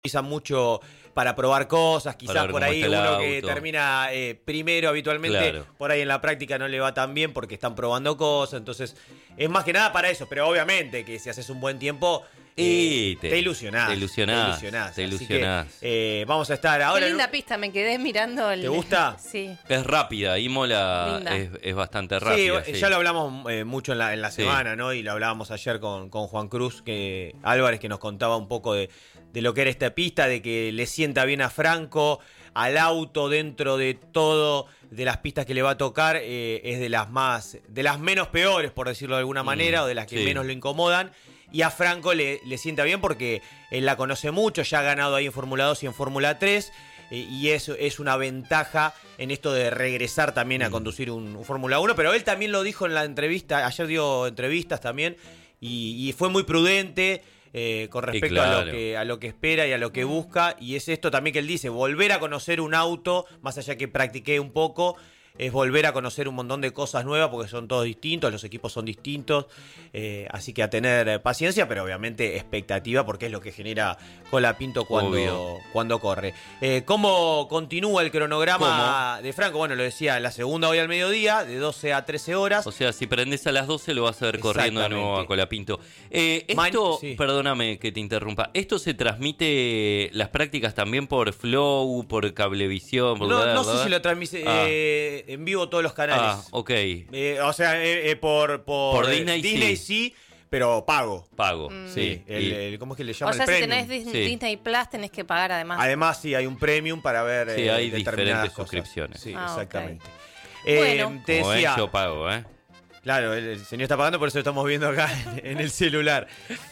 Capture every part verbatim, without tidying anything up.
utilizan mucho para probar cosas, quizás por ahí uno auto. que termina eh, primero habitualmente, claro. Por ahí en la práctica no le va tan bien porque están probando cosas, entonces es más que nada para eso, pero obviamente que si haces un buen tiempo eh, te, te ilusionás. Te ilusionás. Te ilusionás. Te ilusionás. Que, eh, vamos a estar ahora. Qué linda en... pista, me quedé mirando. El... ¿Te gusta? Sí. Es rápida, Imola es, es bastante rápida. Sí, sí. ya lo hablamos eh, mucho en la, en la sí. semana, ¿no? Y lo hablábamos ayer con, con Juan Cruz, que Álvarez, que nos contaba un poco de, de lo que era esta pista, de que le sienta bien a Franco, al auto dentro de todo, de las pistas que le va a tocar, eh, es de las más, de las menos peores, por decirlo de alguna manera, mm, o de las que sí. menos lo incomodan. Y a Franco le, le sienta bien porque él la conoce mucho, ya ha ganado ahí en Fórmula dos y en Fórmula tres, eh, y eso es una ventaja en esto de regresar también a conducir un, un Fórmula uno, pero él también lo dijo en la entrevista, ayer dio entrevistas también, y, y fue muy prudente eh, con respecto claro. a, lo que, a lo que espera y a lo que busca, y es esto también que él dice, volver a conocer un auto, más allá que practiqué un poco, es volver a conocer un montón de cosas nuevas porque son todos distintos, los equipos son distintos, eh, así que a tener paciencia, pero obviamente expectativa porque es lo que genera Colapinto cuando, cuando corre. Eh, ¿Cómo continúa el cronograma ¿Cómo? de Franco? Bueno, lo decía, la segunda hoy al mediodía, de doce a trece horas. O sea, si prendes a las doce lo vas a ver corriendo de nuevo a Colapinto. Eh, esto, sí. perdóname que te interrumpa, ¿esto se transmite las prácticas también por Flow, por Cablevisión? Por no, verdad, no sé ¿verdad? si lo transmite... Ah. Eh, en vivo todos los canales. Ah, ok. Eh, o sea, eh, eh, por, por, por Disney, Disney sí. sí, pero pago. Pago, mm. sí. El, el, ¿Cómo es que le llaman? O sea, el si premium. tenés Disney, sí. Disney Plus tenés que pagar además. Además, sí, hay un premium para ver Sí, eh, hay determinadas diferentes cosas. suscripciones. Sí, ah, exactamente. Okay. Eh, bueno. te Como decía, es, yo pago, ¿eh? Claro, el, el señor está pagando, por eso lo estamos viendo acá en el celular.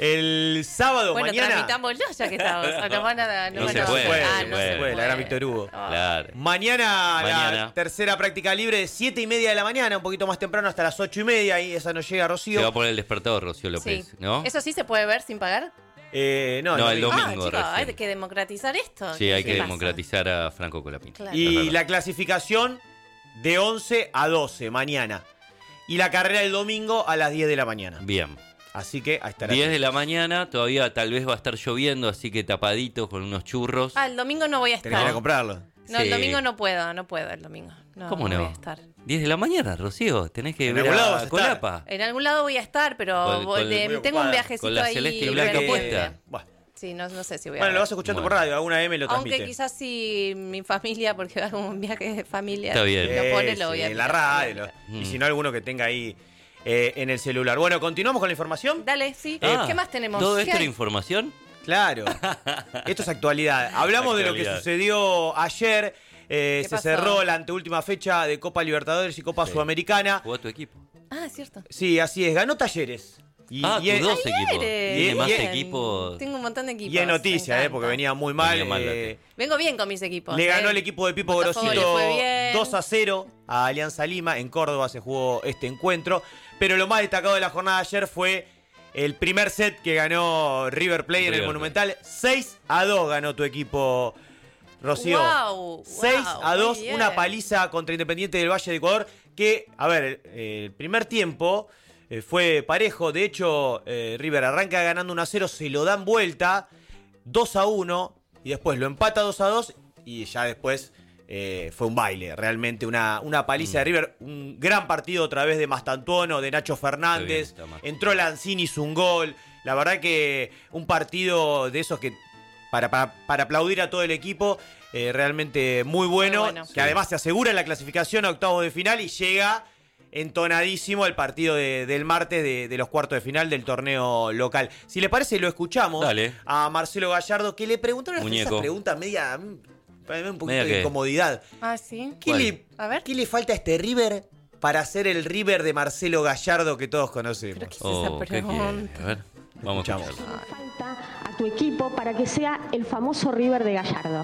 El sábado, bueno, mañana... Bueno, transmitámoslo ya que estamos. No, van a, no, no, van se a... puede, ah, se no puede, se puede. la gran Víctor Hugo. Oh. Claro. Mañana, mañana la tercera práctica libre de siete y media de la mañana, un poquito más temprano, hasta las ocho y media, y esa no llega Rocío. Se va a poner el despertador, Rocío López, sí. ¿no? ¿Eso sí se puede ver sin pagar? Eh, no, no, el domingo. Ah, chicos, hay que democratizar esto. Sí, hay que pasa? democratizar a Franco Colapinto. Claro. Y la clasificación de once a doce mañana. Y la carrera el domingo a las diez de la mañana. Bien. Así que ahí estará. diez de la mañana, todavía tal vez va a estar lloviendo, así que tapadito con unos churros. Ah, el domingo no voy a estar. Tenés que ir a comprarlo. No, sí. el domingo no puedo, no puedo el domingo. No, ¿Cómo no? no voy a estar. diez de la mañana, Rocío, tenés que En ver algún lado a vas a Colapa. En algún lado voy a estar, pero Con- voy con- de- muy tengo un ocupada. viajecito Con la ahí. celeste y blanca pendiente. puesta. Bueno, Sí, no, no sé si voy a bueno, lo ver. vas escuchando Bueno. por radio, alguna M lo transmite. Aunque quizás si mi familia, porque va como un viaje de familia, Está bien. lo pone, Sí, lo voy a sí, en la mirar. radio. lo- Mm. Y si no, alguno que tenga ahí eh, en el celular. Bueno, ¿continuamos con la información? Dale, sí. Ah, ¿Qué más tenemos? ¿Todo ¿Qué esto era hay? información? Claro. Esto es actualidad. Hablamos de lo que Actualidad. sucedió ayer. Eh, ¿Qué se pasó? cerró la anteúltima fecha de Copa Libertadores y Copa Sí. Sudamericana. ¿Jugó tu equipo? Ah, es cierto. Sí, así es. Ganó Talleres. Y, ah, y tus es, dos equipos. Eres. Tiene más Bien. equipos. Tengo un montón de equipos. y es me noticia, eh, encanta. porque venía muy mal. Venía mal, eh, Vengo bien con mis equipos. le ganó eh. el equipo de Pipo Botafogo le Grosito fue bien. dos a cero a Alianza Lima. En Córdoba se jugó este encuentro. Pero lo más destacado de la jornada de ayer fue el primer set que ganó River Plate en el River Monumental. seis a dos ganó tu equipo, Rocío. Wow, seis wow, a dos, muy bien. una paliza contra Independiente del Valle de Ecuador. Que, a ver, eh, el primer tiempo eh, fue parejo. De hecho, eh, River arranca ganando uno a cero, se lo dan vuelta dos a uno y después lo empata dos a dos y ya después eh, fue un baile. Realmente una, una paliza Mm. de River. Un gran partido otra vez de Mastantuono, de Nacho Fernández. Está bien, está mal. Entró Lanzini, hizo un gol. La verdad que un partido de esos que para, para, para aplaudir a todo el equipo, eh, realmente muy bueno, Muy bueno. que Sí. además se asegura la clasificación a octavos de final y llega entonadísimo al partido de- del martes de, de los cuartos de final del torneo local. Si les parece, lo escuchamos Dale. a Marcelo Gallardo, que le preguntaron Muñeco. esa pregunta media, mm, un poquito ¿Media de qué? incomodidad. Ah, sí. ¿Qué ¿Cuál? le, A ver. ¿Qué le falta a este River para ser el River de Marcelo Gallardo que todos conocemos? Pero qué es Oh, esa ¿qué quiere? pregunta. A ver, vamos a Escuchamos. escucharlo. falta a tu equipo para que sea el famoso River de Gallardo?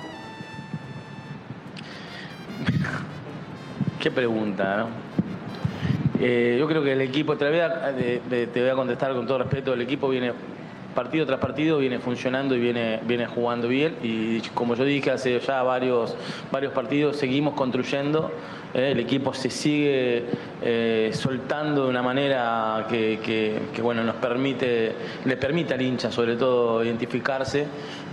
Qué pregunta, ¿no? Eh, yo creo que el equipo, te voy, a, de- de- te voy a contestar con todo respeto, el equipo viene partido tras partido, viene funcionando y viene, viene jugando bien y como yo dije hace ya varios, varios partidos, seguimos construyendo, eh, el equipo se sigue eh, soltando de una manera que, que- que, bueno, nos permite, le permite al hincha sobre todo identificarse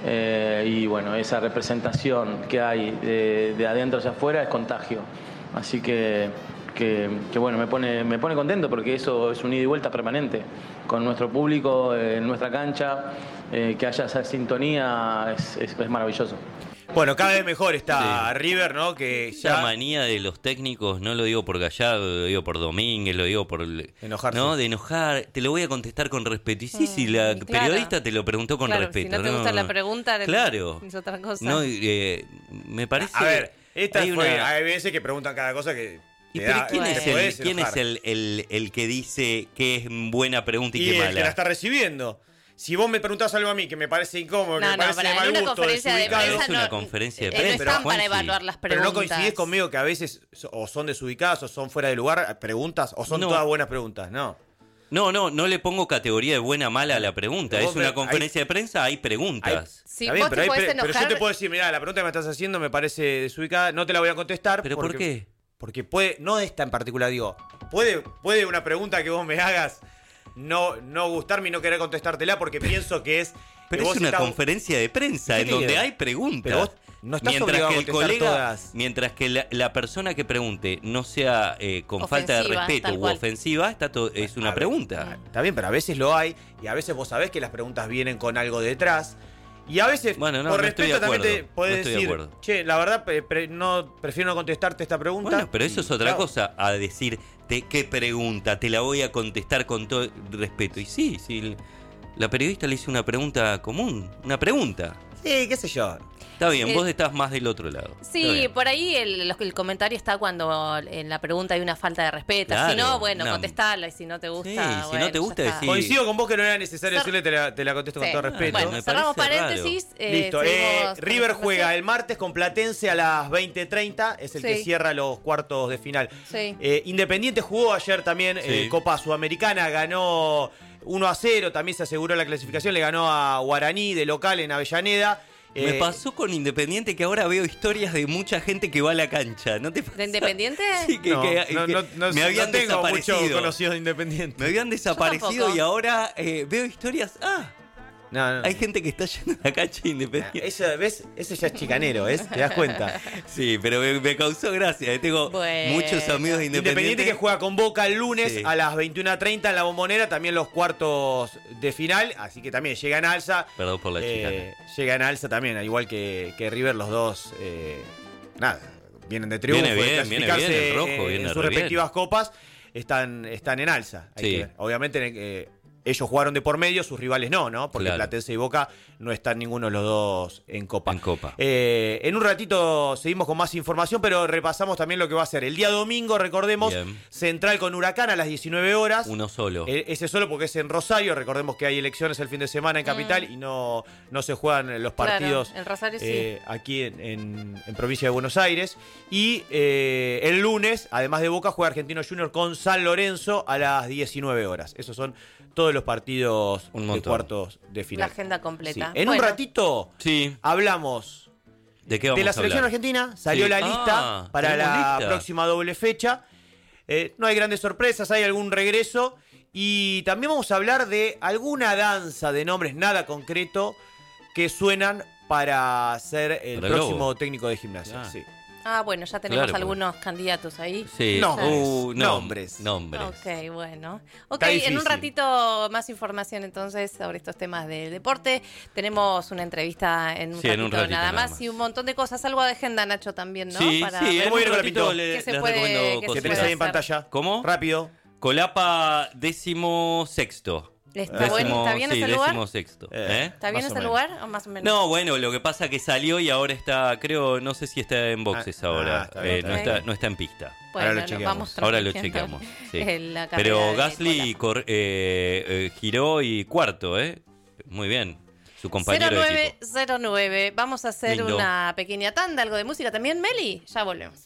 Eh, y bueno, esa representación que hay de, de adentro hacia afuera es contagio. Así que, que, que bueno, me pone, me pone contento porque eso es un ida y vuelta permanente con nuestro público, eh, en nuestra cancha, eh, que haya esa sintonía es, es, es maravilloso. Bueno, cada vez mejor está sí. River, ¿no? Que ya... La manía de los técnicos, no lo digo por Gallardo, lo digo por Domínguez, lo digo por... Enojarse. No, de enojar, te lo voy a contestar con respeto. Y sí, mm, sí, la claro. periodista te lo preguntó con claro, respeto. Si no te no, gusta la pregunta, claro. es otra cosa. No, eh, me parece... A ver, esta hay, fue, una... hay veces que preguntan cada cosa que... ¿Y pero da, quién, es el, ¿quién es el, el, el que dice qué es buena pregunta y, y qué mala? Y el que la está recibiendo. Si vos me preguntás algo a mí que me parece incómodo, no, que me no, parece de mal gusto, conferencia de prensa, es una no, conferencia de prensa. prensa. No están para evaluar las preguntas. Pero no coincidís conmigo que a veces o son desubicadas o son fuera de lugar preguntas o son no. todas buenas preguntas, ¿no? No, no, no le pongo categoría de buena mala a la pregunta. Es una conferencia hay, de prensa, hay preguntas. Hay, sí, Está bien, pero, hay, enojar... pero yo te puedo decir, mirá, la pregunta que me estás haciendo me parece desubicada, no te la voy a contestar. ¿Pero porque, por qué? Porque puede, no esta en particular, digo, puede, puede una pregunta que vos me hagas no, no gustarme y no querer contestártela porque pienso que es... Pero es una estás... conferencia de prensa en donde hay preguntas. Pero vos no estás mientras que el colega, todas. Mientras que la, la persona que pregunte no sea eh, con ofensiva, falta de respeto u cual. ofensiva, está to, es una ver, pregunta. Está bien, pero a veces lo hay y a veces vos sabés que las preguntas vienen con algo detrás. Y a veces, bueno, no, por no respeto, también te podés no decir, de che, la verdad, pre, pre, no, prefiero no contestarte esta pregunta. Bueno, pero eso es otra claro. cosa, a decir, te, ¿qué pregunta? Te la voy a contestar con todo respeto. Y sí, sí, la periodista le hizo una pregunta común, una pregunta. Sí, qué sé yo. Está bien, eh, vos estás más del otro lado. Sí, por ahí el, el comentario está cuando en la pregunta hay una falta de respeto. Claro, si no, bueno, no. contestarla. Y si no te gusta, sí, bueno, si no te gusta, decir... Coincido con vos que no era necesario Cer- decirle, te la, te la contesto sí. con todo respeto. Bueno, Me cerramos parece paréntesis. Eh, Listo. Eh, River con juega el martes con Platense a las veinte treinta. Es el sí. que cierra los cuartos de final. Sí. Eh, Independiente jugó ayer también sí. eh, Copa Sudamericana. Ganó uno a cero. También se aseguró la clasificación. Le ganó a Guaraní de local en Avellaneda. Me eh, pasó con Independiente que ahora veo historias de mucha gente que va a la cancha. ¿No te pasa? ¿De Independiente? Sí, que, no, que, no, que no, no, me habían no tengo desaparecido. muchos conocidos de Independiente. Me habían desaparecido y ahora eh, veo historias. Ah, no, no. hay gente que está yendo a la cancha Independiente. Eso, ¿ves? Eso ya es chicanero, ¿ves? ¿Te das cuenta? Sí, pero me, me causó gracia. Tengo bueno. muchos amigos de Independiente. Independiente que juega con Boca el lunes sí. a las veintiuna treinta en la Bombonera, también los cuartos de final, así que también llega en alza. Perdón por la eh, Llega en alza también, al igual que, que River, los dos, eh, nada, vienen de triunfo, viene bien, de clasificarse viene bien, el rojo, eh, viene en sus respectivas bien. copas, están, están en alza. Hay sí. que ver. Obviamente... Eh, ellos jugaron de por medio, sus rivales no, ¿no? Porque claro. Platense y Boca no están ninguno de los dos en Copa. En Copa. Eh, en un ratito seguimos con más información, pero repasamos también lo que va a ser. El día domingo, recordemos, bien. Central con Huracán a las diecinueve horas. Uno solo. Eh, ese solo porque es en Rosario. Recordemos que hay elecciones el fin de semana en Capital mm. y no, no se juegan los partidos claro, en Rosario, eh, sí. aquí en, en, en provincia de Buenos Aires. Y eh, el lunes, además de Boca, juega Argentino Junior con San Lorenzo a las diecinueve horas. Esos son todos los partidos de cuartos de final. La agenda completa. Sí. En bueno. un ratito sí. hablamos de, qué vamos de la a selección hablar? argentina. Salió sí. la lista ah, para la lista? próxima doble fecha. Eh, no hay grandes sorpresas, hay algún regreso. Y también vamos a hablar de alguna danza de nombres, nada concreto, que suenan para ser el para próximo Globo. técnico de Gimnasia. Ah. Sí. Ah, bueno, ya tenemos claro, algunos pues. candidatos ahí. Sí, nombres. Uh, no, nombres. nombres. Ok, bueno. Ok, difícil. en un ratito más información entonces sobre estos temas del deporte. Tenemos una entrevista en un, sí, ratito, en un ratito nada, nada más. más y un montón de cosas. Algo de agenda, Nacho, también, ¿no? Sí, Para sí, ver en un ratito ratito le, ¿Qué se les puede- recomiendo qué se Que cosas. tenés puede ahí en hacer? pantalla. ¿Cómo? Rápido. Colapa décimo sexto. ¿Está, bueno, ¿Está bien sí, ese lugar? décimo sexto. ¿Eh? ¿Está bien Más o ese menos. lugar o más o menos? No, bueno, lo que pasa que salió y ahora está, creo, no sé si está en boxes Ah, ahora. ah, está bien, Eh, está no, bien. está, no está en pista. Bueno, Ahora lo nos chequeamos. vamos Ahora lo transmitiendo chequeamos. Sí. en la carrera Pero de Gasly Cola. cor- eh, eh, giró y cuarto, ¿eh? Muy bien. Su compañero de equipo. cero nueve cero nueve. Vamos a hacer Lindo. una pequeña tanda, algo de música también, Meli. Ya volvemos.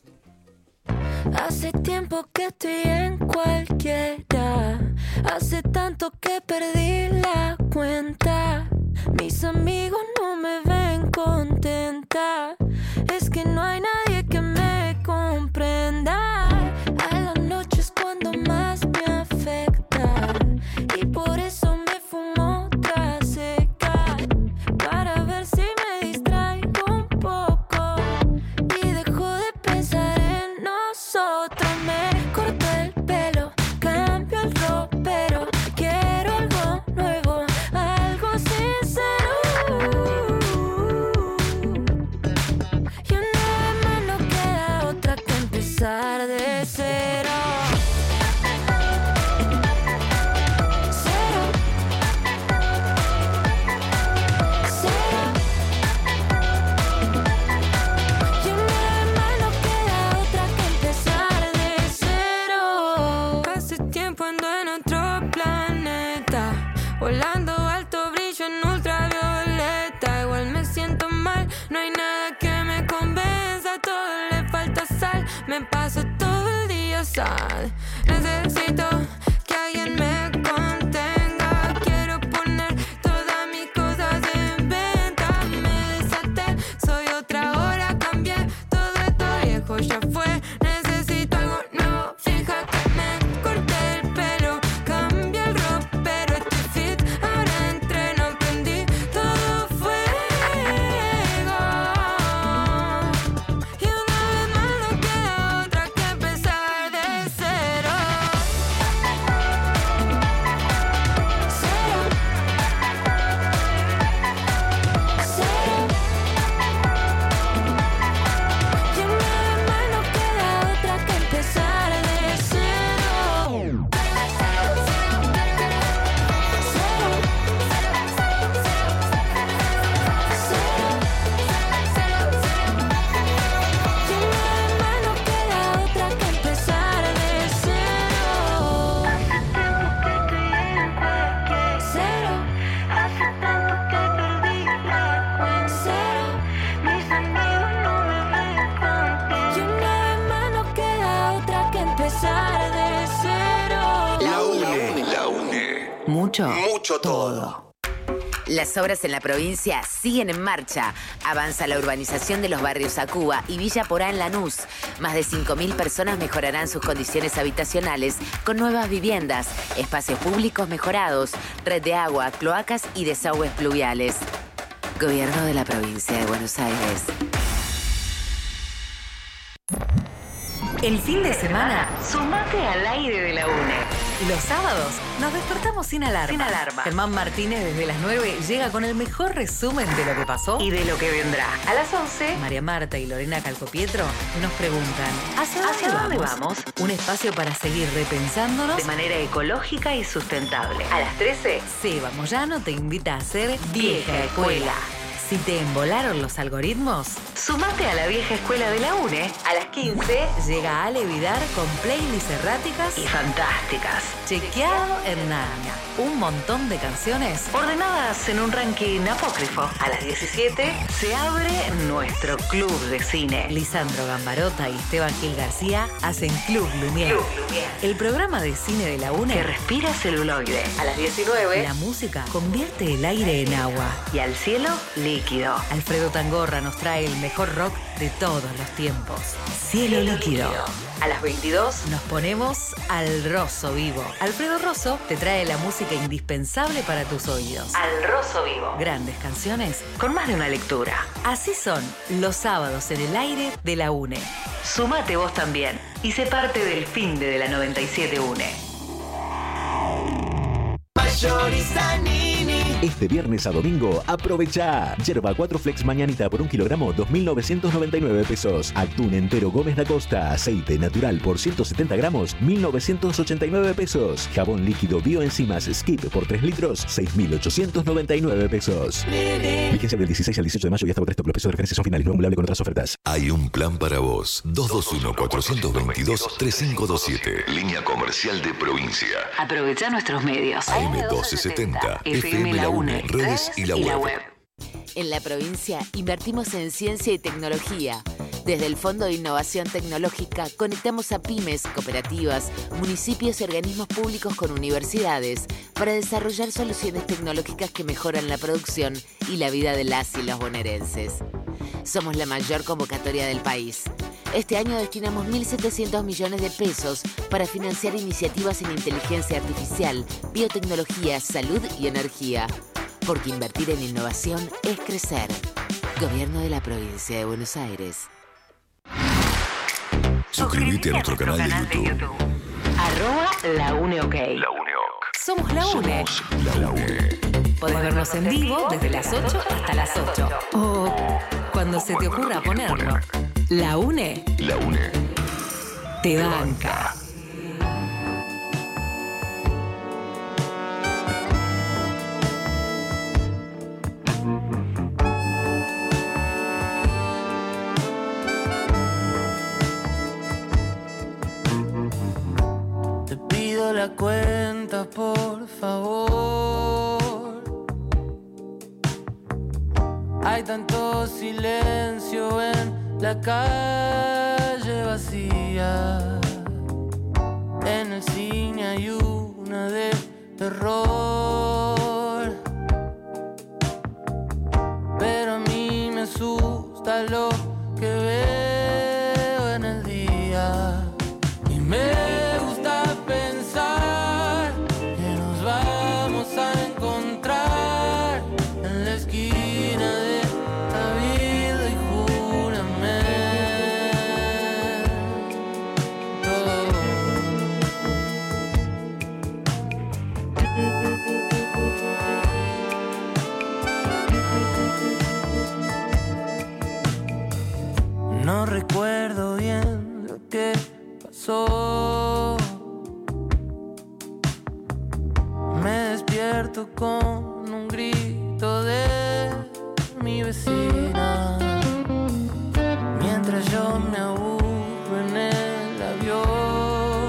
Hace tiempo que estoy en cualquiera. Hace tanto que perdí la cuenta. Mis amigos no me ven contenta. Es que no hay nadie que me comprenda. A las noches cuando más me afecta. Y por eso me fumo otra seca. Para ver si No hay nada que me convenza, todo le falta sal. Me paso todo el día sad. Necesito que alguien me contenga. Quiero poner todas mis cosas en venta. Me desaté, soy otra hora, cambié. Todo esto viejo ya fue. Necesito algo nuevo. Fija que me corté el pelo, cambié el ropero, estoy fit. Ahora entreno, aprendí, todo fuego. Y una vez más no queda otra que empezar de cero. Cero. Cero. Y una vez más no queda otra que empezar de cero. Y una vez más no queda otra que empezar de cero. Cero. Hace tanto que perdí la cuenta. Cero. Mis amigos no me ven contigo. Y una vez más no queda otra que empezar de cero. La UNE. La UNE. Mucho. Mucho todo. Las obras en la provincia siguen en marcha. Avanza la urbanización de los barrios Acuba y Villa Porá en Lanús. Más de cinco mil personas mejorarán sus condiciones habitacionales con nuevas viviendas, espacios públicos mejorados, red de agua, cloacas y desagües pluviales. Gobierno de la provincia de Buenos Aires. El fin de semana, sumate al aire de la UNE. Los sábados nos despertamos sin alarma. Sin alarma. Germán Martínez desde las nueve llega con el mejor resumen de lo que pasó y de lo que vendrá. A las once, María Marta y Lorena Calcopietro nos preguntan ¿hacia dónde, ¿Hacia dónde vamos? vamos? Un espacio para seguir repensándonos de manera ecológica y sustentable. A las trece, Seba Moyano te invita a hacer Vieja Escuela. Si te embolaron los algoritmos, sumate a la vieja escuela de la UNE. A las quince llega Ale Vidar con playlists erráticas y fantásticas. Chequeado en Narnia. Un montón de canciones ordenadas en un ranking apócrifo. A las diecisiete se abre nuestro club de cine. Lisandro Gambarota y Esteban Gil García hacen Club Lumière. Club Lumière. El programa de cine de la UNE que respira celuloide. A las diecinueve la música convierte el aire en agua y al cielo líquido. Alfredo Tangorra nos trae el mejor rock de todos los tiempos. Cielo, Cielo líquido. líquido. A las veintidós nos ponemos al Rosso Vivo. Alfredo Rosso te trae la música indispensable para tus oídos. Al Rosso Vivo. Grandes canciones con más de una lectura. Así son los sábados en el aire de la UNE. Sumate vos también y sé parte del fin de la noventa y siete UNE. Este viernes a domingo, aprovecha. Yerba cuatro Flex Mañanita por un kilogramo, dos mil novecientos noventa y nueve pesos. Atún entero Gómez da Costa, aceite natural por ciento setenta gramos, mil novecientos ochenta y nueve pesos. Jabón líquido Bioenzimas Skip por tres litros, seis mil ochocientos noventa y nueve pesos. Vigencia del dieciséis al dieciocho de mayo y hasta por tres. Los precios de referencia son finales, no acumulable con otras ofertas. Hay un plan para vos. dos dos uno, cuatro dos dos, tres cinco dos siete. Línea comercial de provincia. Aprovecha nuestros medios. A M doce setenta, F M La UNE, redes y la web. En la provincia invertimos en ciencia y tecnología. Desde el Fondo de Innovación Tecnológica conectamos a pymes, cooperativas, municipios y organismos públicos con universidades para desarrollar soluciones tecnológicas que mejoran la producción y la vida de las y los bonaerenses. Somos la mayor convocatoria del país. Este año destinamos mil setecientos millones de pesos para financiar iniciativas en inteligencia artificial, biotecnología, salud y energía. Porque invertir en innovación es crecer. Gobierno de la Provincia de Buenos Aires. Suscríbete a nuestro canal de YouTube. Arroba La UNE OK. La UNE OK. Somos La UNE. Somos La UNE. Podés vernos en vivo desde las ocho hasta las ocho. O cuando se te ocurra ponerlo. La UNE. La UNE. Te banca. Te pido la cuenta, por favor. Hay tanto silencio en la calle vacía. En el cine hay una de terror, pero a mí me asusta lo que veo en el día. Y me gusta pensar que nos vamos a encontrar en la esquina de Cabildo y Juramento. No recuerdo bien lo que pasó. Me despierto con un grito de mi vecina, mientras yo me aburro en el avión.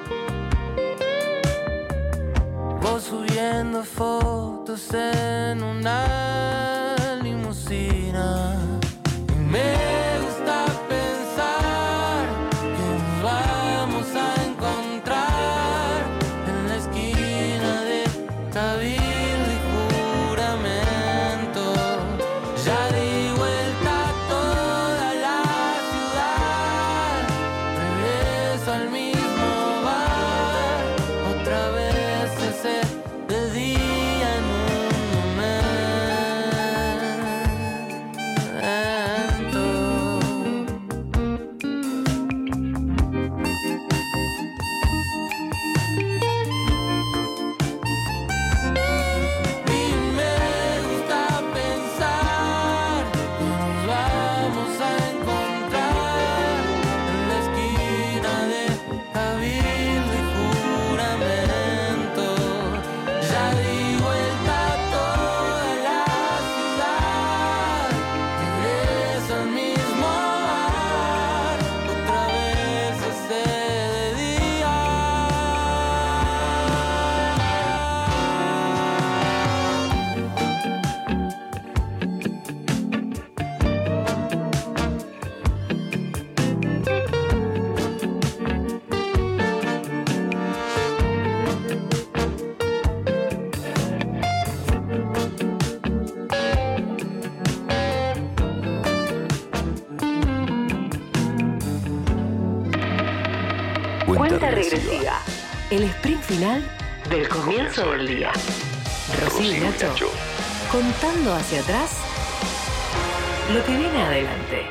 Vos subiendo fotos en una limusina. Y me gusta pensar que nos vamos a encontrar en la esquina de Cabildo y Juramento. Ya di vuelta a toda la ciudad, regreso al mismo bar, otra vez ese de día en un Cuenta regresiva. El sprint final del comienzo del día. Rocío y Nacho contando hacia atrás lo que viene adelante.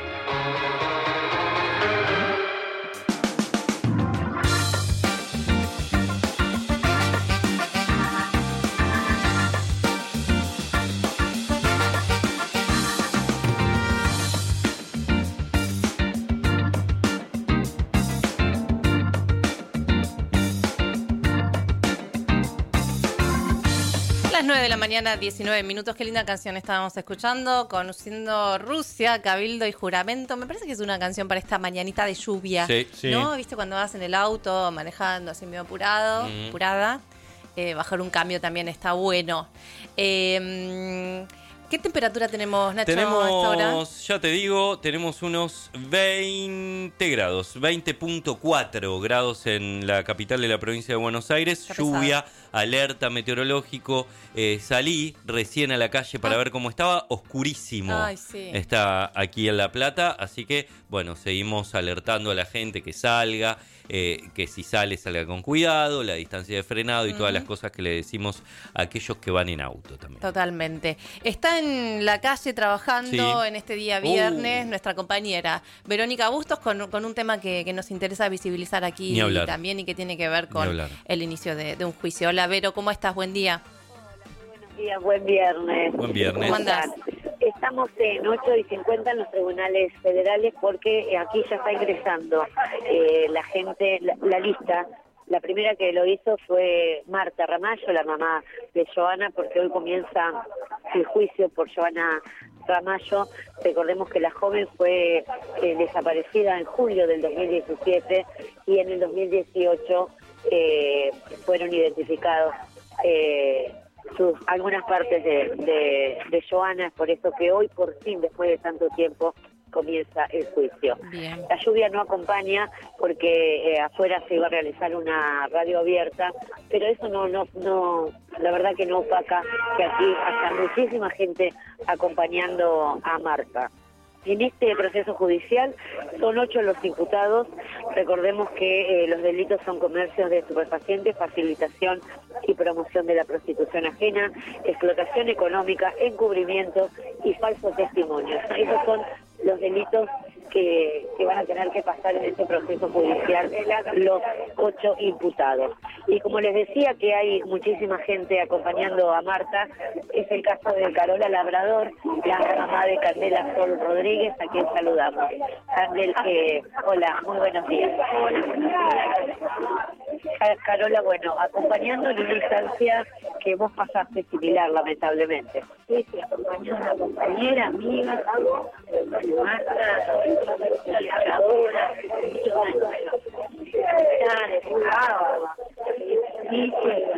nueve de la mañana, diecinueve minutos. Qué linda canción estábamos escuchando, Conociendo Rusia, Cabildo y Juramento. Me parece que es una canción para esta mañanita de lluvia. Sí, sí. ¿No? ¿Viste cuando vas en el auto manejando así medio apurado, mm. apurada? Eh, bajar un cambio también está bueno. Eh, ¿Qué temperatura tenemos, Nacho, tenemos, a esta hora? Ya te digo, tenemos unos veinte grados, veinte punto cuatro grados en la capital de la provincia de Buenos Aires. Está lluvia, pesado. Alerta meteorológico. Eh, salí recién a la calle para ah. ver cómo estaba. Oscurísimo. Ay, sí. Está aquí en La Plata, así que, bueno, seguimos alertando a la gente que salga. Eh, que si sale, salga con cuidado, la distancia de frenado y uh-huh. todas las cosas que le decimos a aquellos que van en auto también. Totalmente. Está en la calle trabajando sí. en este día viernes uh. nuestra compañera Verónica Bustos con, con un tema que, que nos interesa visibilizar aquí y también y que tiene que ver con el inicio de, de un juicio. Hola, Vero, ¿cómo estás? Buen día. Hola, muy buenos días, buen viernes. Buen viernes. ¿Cómo andás? Estamos en ocho y cincuenta en los tribunales federales porque aquí ya está ingresando eh, la gente, la, la lista. La primera que lo hizo fue Marta Ramallo, la mamá de Joana, porque hoy comienza el juicio por Joana Ramallo. Recordemos que la joven fue eh, desaparecida en julio del dos mil diecisiete y en el dos mil dieciocho eh, fueron identificados eh, sus algunas partes de, de, de Joana. Es por eso que hoy, por fin, después de tanto tiempo, comienza el juicio. Bien. La lluvia no acompaña porque eh, afuera se iba a realizar una radio abierta, pero eso no, no, no, la verdad que no opaca que aquí haya muchísima gente acompañando a Marta. En este proceso judicial son ocho los imputados. Recordemos que eh, los delitos son comercios de estupefacientes, facilitación y promoción de la prostitución ajena, explotación económica, encubrimiento y falso testimonio. Esos son los delitos que, que van a tener que pasar en este proceso judicial los ocho imputados. Y como les decía que hay muchísima gente acompañando a Marta, es el caso de Carola Labrador, la mamá de Candela Sol Rodríguez, a quien saludamos. Candel, eh, hola, muy buenos días. Carola, bueno, acompañando en una instancia que vos pasaste similar, lamentablemente. Sí, sí, acompañando a una compañera, amiga, Marta, labradora, muchos años. Sí,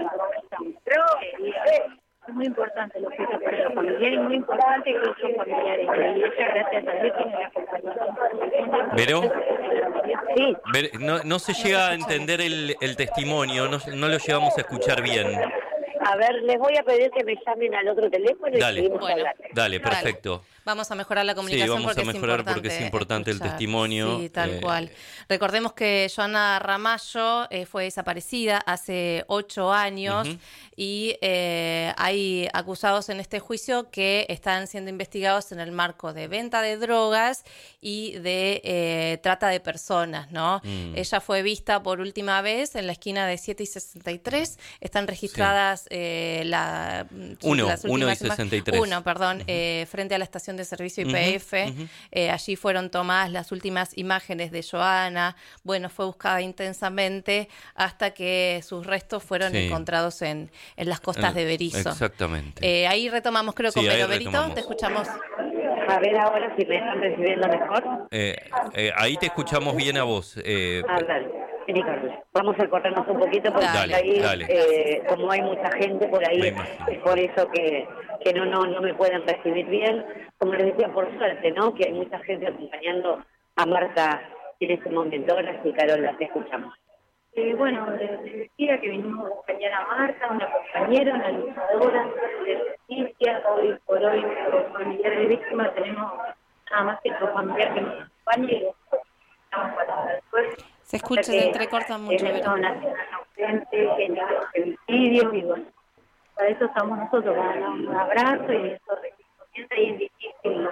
es muy importante lo que es para los familiares, muy importante que los familiares. Y muchas gracias a Dios que me acompañó. ¿Vero? Sí. Ver, no, no se llega a entender el, el testimonio, no, no lo llegamos a escuchar bien. A ver, les voy a pedir que me llamen al otro teléfono y Dale, seguimos bueno, hablando. Dale, perfecto. Vamos a mejorar la comunicación. Sí, vamos porque a mejorar es importante porque es importante escuchar. el testimonio. Sí, tal eh, cual. Recordemos que Joana Ramallo eh, fue desaparecida hace ocho años uh-huh. y eh, hay acusados en este juicio que están siendo investigados en el marco de venta de drogas y de eh, trata de personas, ¿no? Mm. Ella fue vista por última vez en la esquina de siete y sesenta y tres. Están registradas sí. eh, la, uno, las uno y últimas sesenta y tres. Uno, perdón, uh-huh. eh, frente a la estación de servicio I P F. Uh-huh, uh-huh. Eh, allí fueron tomadas las últimas imágenes de Joana. Bueno, fue buscada intensamente hasta que sus restos fueron sí. encontrados en, en las costas eh, de Berisso. Exactamente. Eh, ahí retomamos, creo, con sí, Vero. Berito, te escuchamos. A ver ahora si me están recibiendo mejor. Eh, eh, ahí te escuchamos bien a vos. Eh, a ver. Vamos a cortarnos un poquito porque dale, ahí, dale. Eh, como hay mucha gente por ahí, es por eso que, que no, no, no me pueden recibir bien. Como les decía, por suerte, ¿no? Que hay mucha gente acompañando a Marta en este momento. Ahora sí, Carola, te escuchamos. Eh, bueno, les decía que vinimos a acompañar a Marta, una compañera, una luchadora de justicia. Hoy por hoy, los familiares de víctimas tenemos nada más que otro familiar que nos acompaña y estamos para después. Se escucha, se entrecorta mucho. Es una ausente, que femicidios y bueno, para eso estamos nosotros, para dar un abrazo y eso comienza y es difícil, ¿no?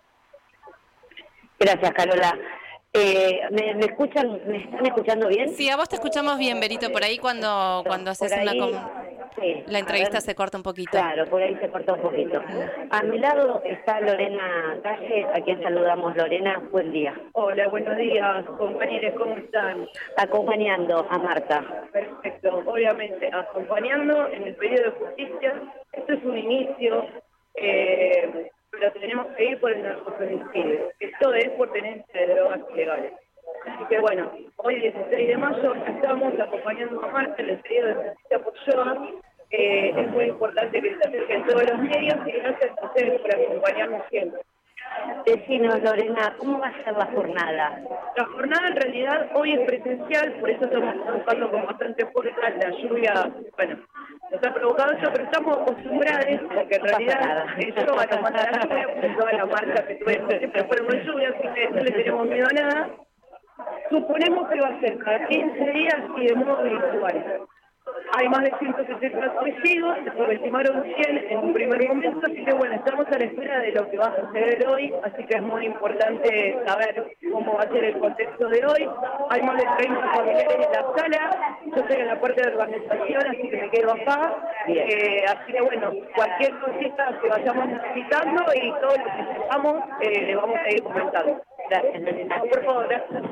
Gracias, Carola. Eh, ¿me, ¿Me escuchan? ¿Me están escuchando bien? Sí, a vos te escuchamos bien, Berito. Por ahí cuando, cuando haces ahí, una... Com- sí, la entrevista ver, se corta un poquito. Claro, por ahí se corta un poquito. A mi lado está Lorena Calle, a quien saludamos. Lorena, buen día. Hola, buenos días, compañeros, ¿cómo están? Acompañando a Marta. Perfecto, obviamente, acompañando en el pedido de justicia. Esto es un inicio, eh, pero tenemos que ir por el narcofemicidio. Esto es por tenencia de drogas ilegales. Así que bueno, hoy dieciséis de mayo estamos acompañando a Marta en el pedido de justicia por Joa. Eh, es muy importante que se acerquen todos los medios y gracias a ustedes por acompañarnos siempre. Decinos, Lorena, ¿cómo va a ser la jornada? La jornada en realidad hoy es presencial, por eso estamos buscando con bastante fuerza. La lluvia, bueno, nos ha provocado eso, pero estamos acostumbrados, porque en realidad eso va a tomar la lluvia, porque toda la marcha que tuvimos siempre fueron con lluvia, así que no le tenemos miedo a nada. Suponemos que va a ser cada quince días y de modo virtual. Hay más de ciento sesenta testigos, se subestimaron cien en un primer momento, así que bueno, estamos a la espera de lo que va a suceder hoy, así que es muy importante saber cómo va a ser el contexto de hoy. Hay más de treinta familiares en la sala, yo estoy en la parte de organización, así que me quedo acá, eh, así que bueno, cualquier cosita que vayamos necesitando y todo lo que sepamos, eh, le vamos a ir comentando. Gracias, Lorena. Por favor, gracias a ustedes.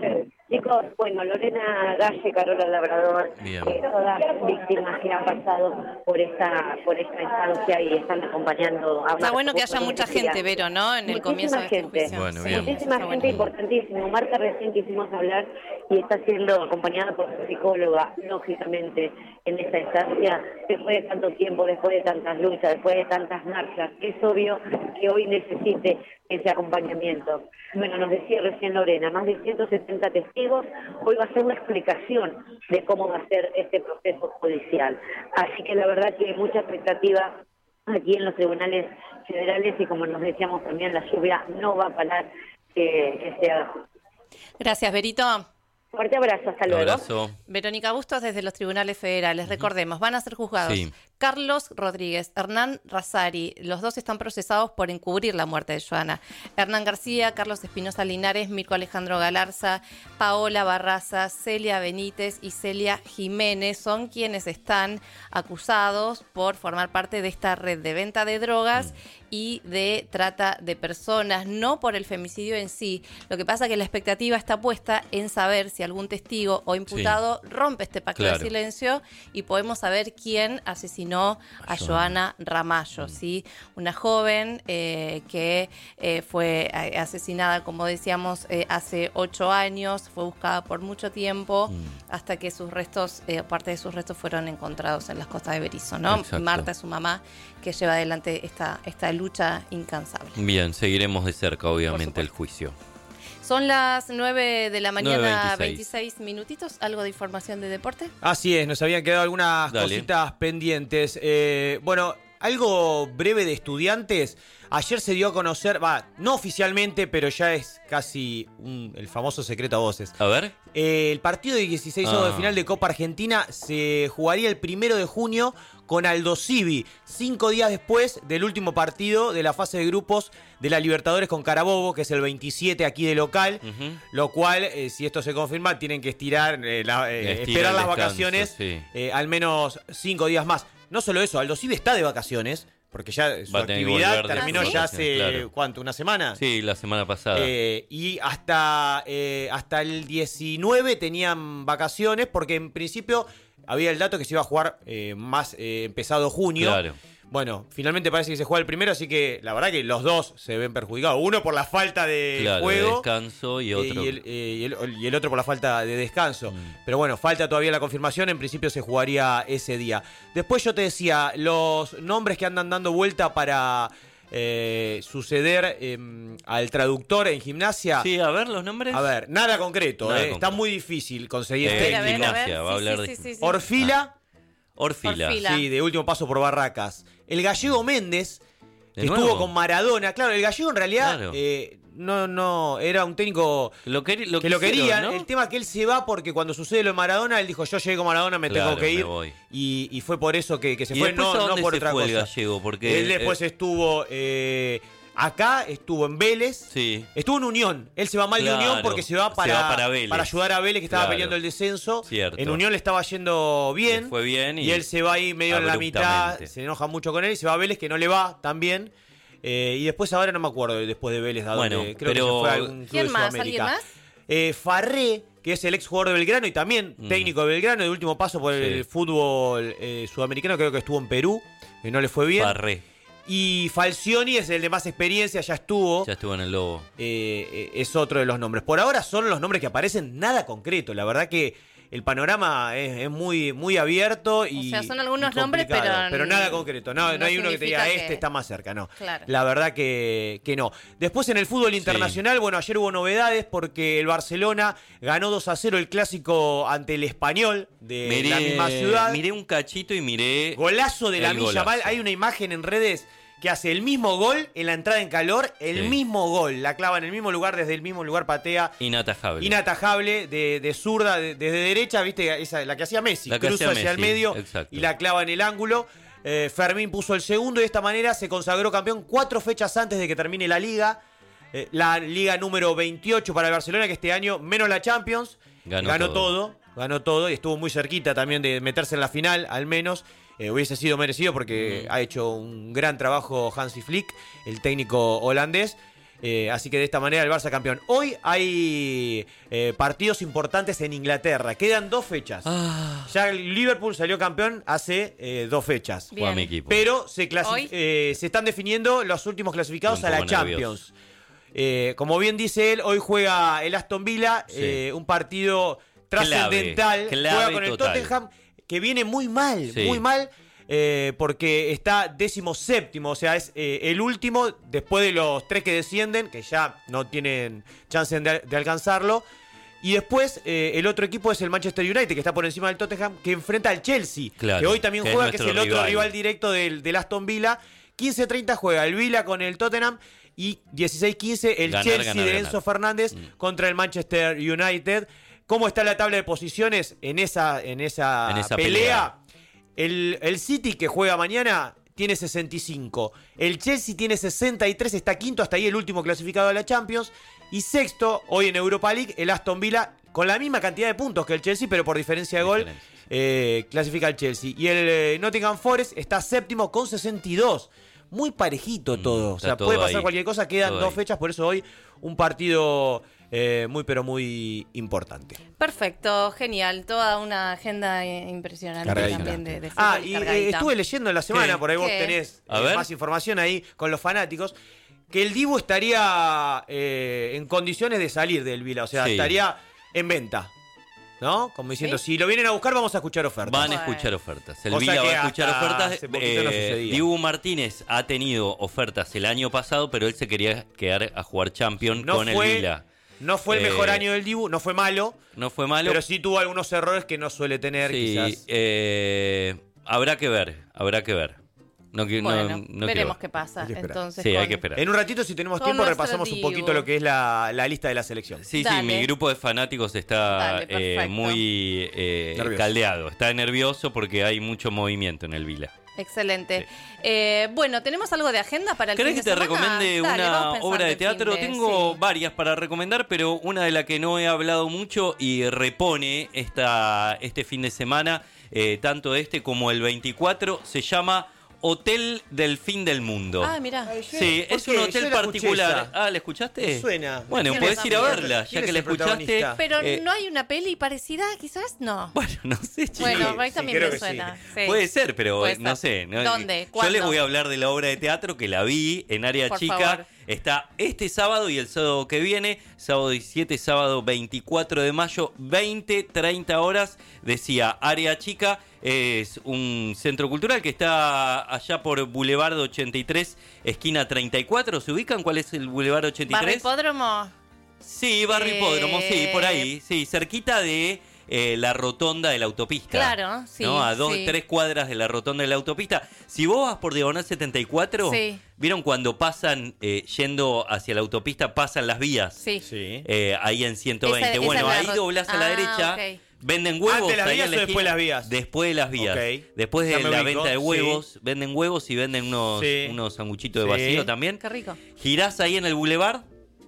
Chicos, bueno, Lorena Galle, Carola Labrador, eh, todas víctimas que han pasado por esta por esta instancia y están acompañando a Está bueno que haya mucha gente, Vero, ¿no? En el comienzo de este juicio. Bueno, sí, muchísima gente importantísima. Marta recién quisimos hablar y está siendo acompañada por su psicóloga, lógicamente, en esta instancia, después de tanto tiempo, después de tantas luchas, después de tantas marchas. Es obvio que hoy necesite ese acompañamiento. Bueno, nos decía recién Lorena, más de ciento setenta testigos, hoy va a ser una explicación de cómo va a ser este proceso judicial. Así que la verdad que hay mucha expectativa aquí en los tribunales federales y como nos decíamos también, la lluvia no va a parar que, que sea. Gracias, Berito. Fuerte abrazo, hasta luego. Abrazo. Verónica Bustos desde los tribunales federales. Uh-huh. Recordemos, van a ser juzgados sí. Carlos Rodríguez, Hernán Razari. Los dos están procesados por encubrir la muerte de Joana. Hernán García, Carlos Espinosa Linares, Mirko Alejandro Galarza, Paola Barraza, Celia Benítez y Celia Jiménez son quienes están acusados por formar parte de esta red de venta de drogas mm. y de trata de personas, no por el femicidio en sí. Lo que pasa es que la expectativa está puesta en saber si algún testigo o imputado sí. rompe este pacto claro. de silencio y podemos saber quién asesinó a Joana Ramallo, mm. ¿sí? Una joven eh, que eh, fue asesinada, como decíamos, eh, hace ocho años, fue buscada por mucho tiempo mm. hasta que sus restos, eh, parte de sus restos fueron encontrados en las costas de Berisso, ¿no? Exacto. Marta es su mamá que lleva adelante esta, esta lucha incansable. Bien, seguiremos de cerca, obviamente, el juicio. Son las nueve de la mañana, veintiséis minutitos. ¿Algo de información de deporte? Así es, nos habían quedado algunas Dale. cositas pendientes. Eh, bueno, algo breve de Estudiantes. Ayer se dio a conocer, va, no oficialmente, pero ya es casi un, el famoso secreto a voces. A ver. Eh, el partido de dieciséis ah. de final de Copa Argentina se jugaría el primero de junio con Aldo Civi, cinco días después del último partido de la fase de grupos de la Libertadores con Carabobo, que es el veintisiete aquí de local, uh-huh. lo cual, eh, si esto se confirma, tienen que estirar, eh, la, eh, esperar las descanso, vacaciones sí. eh, al menos cinco días más. No solo eso, Aldo Civi está de vacaciones, porque ya su actividad terminó ya hace, claro. ¿cuánto? ¿Una semana? Sí, la semana pasada. Eh, y hasta, eh, hasta el diecinueve tenían vacaciones, porque en principio había el dato que se iba a jugar eh, más eh, empezado junio. Claro. Bueno, finalmente parece que se juega el primero, así que la verdad que los dos se ven perjudicados. Uno por la falta de claro, juego. De descanso y otro. Eh, y, el, eh, y, el, y el otro por la falta de descanso. Mm. Pero bueno, falta todavía la confirmación. En principio se jugaría ese día. Después yo te decía, los nombres que andan dando vuelta para eh, suceder eh, al traductor en Gimnasia. Sí, a ver los nombres. A ver, nada concreto. Nada eh, concreto. Está muy difícil conseguir eh, técnico. Gimnasia, va a hablar sí, de sí, sí, sí. Orfila. Ah. Orfila. Orfila. Sí, de último paso por Barracas. El gallego Méndez, que nuevo? estuvo con Maradona. Claro, el gallego en realidad Claro. eh, no, no, era un técnico lo que lo, que lo querían. ¿no? El tema es que él se va porque cuando sucede lo de Maradona, él dijo, yo llegué con Maradona, me claro, tengo que ir. voy. Y, y fue por eso que, que se ¿Y fue, después no, a dónde no por se otra fue cosa. el gallego? Porque él después eh, estuvo eh, acá, estuvo en Vélez, sí. estuvo en Unión. Él se va mal claro, de Unión porque se va para, se va para, Vélez. para ayudar a Vélez, que estaba claro. peleando el descenso. Cierto. En Unión le estaba yendo bien. Le fue bien y, y él se va ahí medio en la mitad, se enoja mucho con él y se va a Vélez, que no le va tan bien. Eh, y después ahora no me acuerdo, después de Vélez, a bueno, dónde, creo pero... que se fue a algún club ¿Quién de más? Sudamérica. ¿Alguien más? Eh, Farré, que es el ex jugador de Belgrano y también mm. técnico de Belgrano, de último paso por sí. el fútbol eh, sudamericano, creo que estuvo en Perú, que no le fue bien. Farré. Y Falcioni es el de más experiencia, ya estuvo. Ya estuvo en el Lobo. Eh, eh, es otro de los nombres. Por ahora son los nombres que aparecen, nada concreto. La verdad que el panorama es, es muy, muy abierto y o sea, son algunos nombres, pero... Pero nada concreto. No, no, no hay uno que te diga, que... este está más cerca, no. Claro. La verdad que, que no. Después en el fútbol internacional, sí. bueno, ayer hubo novedades porque el Barcelona ganó dos a cero el clásico ante el Español de miré, la misma ciudad. Miré un cachito y miré... Golazo de la Milla Mal. Hay una imagen en redes que hace el mismo gol en la entrada en calor, el sí. mismo gol, la clava en el mismo lugar, desde el mismo lugar patea. Inatajable. Inatajable, de, de zurda, de, desde derecha, viste, esa, la que hacía Messi, la que cruza hacía hacia Messi, el medio exacto. y la clava en el ángulo. Eh, Fermín puso el segundo y de esta manera se consagró campeón cuatro fechas antes de que termine la liga. Eh, la liga número veintiocho para el Barcelona, que este año, menos la Champions, ganó, ganó todo. todo. Ganó todo y estuvo muy cerquita también de meterse en la final, al menos. Eh, hubiese sido merecido porque mm. ha hecho un gran trabajo Hansi Flick, el técnico holandés. Eh, así que de esta manera el Barça campeón. Hoy hay eh, partidos importantes en Inglaterra. Quedan dos fechas. Ah. Ya el Liverpool salió campeón hace eh, dos fechas. Fue a mi equipo. Pero se, clasi- eh, se están definiendo los últimos clasificados Un a la poco Champions. Eh, como bien dice él, hoy juega el Aston Villa, Sí. eh, un partido trascendental. clave Juega con el total. Tottenham, que viene muy mal, Sí. muy mal. Eh, porque está décimo séptimo, o sea, es eh, el último después de los tres que descienden, que ya no tienen chance de, de alcanzarlo. Y después eh, el otro equipo es el Manchester United, que está por encima del Tottenham, que enfrenta al Chelsea, Claro, que hoy también que es juega, que es el nuestro otro rival, rival directo del, del Aston Villa. quince treinta juega el Villa con el Tottenham y dieciséis quince el Ganar, Chelsea ganar, de ganar. Enzo Fernández Mm. contra el Manchester United. ¿Cómo está la tabla de posiciones en esa, en esa, En esa pelea? pelea. El, el City, que juega mañana, tiene sesenta y cinco. El Chelsea tiene sesenta y tres, está quinto, hasta ahí el último clasificado a la Champions. Y sexto, hoy en Europa League, el Aston Villa, con la misma cantidad de puntos que el Chelsea, pero por diferencia de gol, eh, clasifica al Chelsea. Y el eh, Nottingham Forest está séptimo con sesenta y dos. Muy parejito todo. O sea, todo puede pasar ahí. cualquier cosa. Quedan Todo dos ahí. fechas, por eso hoy un partido eh, muy, pero muy importante. Perfecto, genial. Toda una agenda eh, impresionante Cargadita. también de, de fútbol Ah, y eh, cargadita. estuve leyendo en la semana, ¿Qué? por ahí vos ¿Qué? tenés A eh, ver. más información ahí con los fanáticos, que el Dibu estaría eh, en condiciones de salir del Vila, o sea, Sí. estaría en venta, ¿no? Como diciendo, ¿Sí? si lo vienen a buscar vamos a escuchar ofertas. Van a Bueno. escuchar ofertas. El Cosa Villa que va a escuchar hasta ofertas. hace poquito no sucedía. Dibu Martínez ha tenido ofertas el año pasado, pero él se quería quedar a jugar Champions No con fue- el Villa. No fue el mejor Eh, año del Dibu, no fue malo, No fue malo. pero sí tuvo algunos errores que no suele tener, Sí, quizás. eh, habrá que ver, habrá que ver. No, qui- no- Bueno, no veremos quiero- qué pasa. Hay que esperar. Entonces, Sí, hay con- que esperar. En un ratito, si tenemos Con tiempo, nuestro repasamos un Dibu. poquito lo que es la, la lista de la selección. Sí, Dale. sí, mi grupo de fanáticos está Dale, eh, perfecto. muy eh, Nervioso. caldeado. Está nervioso porque hay mucho movimiento en el Vila. Excelente. Eh, bueno, ¿tenemos algo de agenda para el ¿Querés fin que de te semana? recomiende Dale, una vamos pensando obra de el fin teatro? de- Tengo sí. varias para recomendar, pero una de la que no he hablado mucho y repone esta, este fin de semana, eh, tanto este como el veinticuatro, se llama Hotel del Fin del Mundo. Ah, mira. Sí, ¿Por es qué? un Yo hotel la escuché particular. esa. Ah, ¿la escuchaste? Me suena. Bueno, ¿Quién podés es ir a también? verla, ¿Quién ya es que la el escuchaste. protagonista? Pero Eh, no hay una peli parecida, quizás, no. Bueno, no sé, chicos. Bueno, a mí sí, también creo me que suena. sí. Sí. Puede ser, pero Puede eh, no ser. sé. ¿no? ¿Dónde? Yo ¿Cuándo? les voy a hablar de la obra de teatro que la vi en Área Por Chica. favor. Está este sábado y el sábado que viene, sábado diecisiete, sábado veinticuatro de mayo, veinte, treinta horas. Decía, Área Chica es un centro cultural que está allá por Boulevard ochenta y tres, esquina treinta y cuatro. ¿Se ubican cuál es el Boulevard ochenta y ¿Barrio tres? Hipódromo? Sí, Barrio Eh, Hipódromo, sí, por ahí. Sí, cerquita de eh, la rotonda de la autopista. Claro, sí, ¿no? A dos, sí. tres cuadras de la rotonda de la autopista. Si vos vas por Diagonal setenta y cuatro, Sí. ¿vieron cuando pasan, eh, yendo hacia la autopista, pasan las vías? Sí. Sí. Eh, ahí en ciento Esa- veinte. esa bueno, es la ahí ro- doblás a la Ah, derecha. ok. Venden huevos. ¿Antes de las ahí vías en la o después esquina. de las vías? Después de las vías. Ok. Después de Ya me la ubico, venta de sí. huevos, venden huevos y venden unos, Sí. unos sanguchitos de Sí. vacío también. Qué rico. Girás ahí en el boulevard.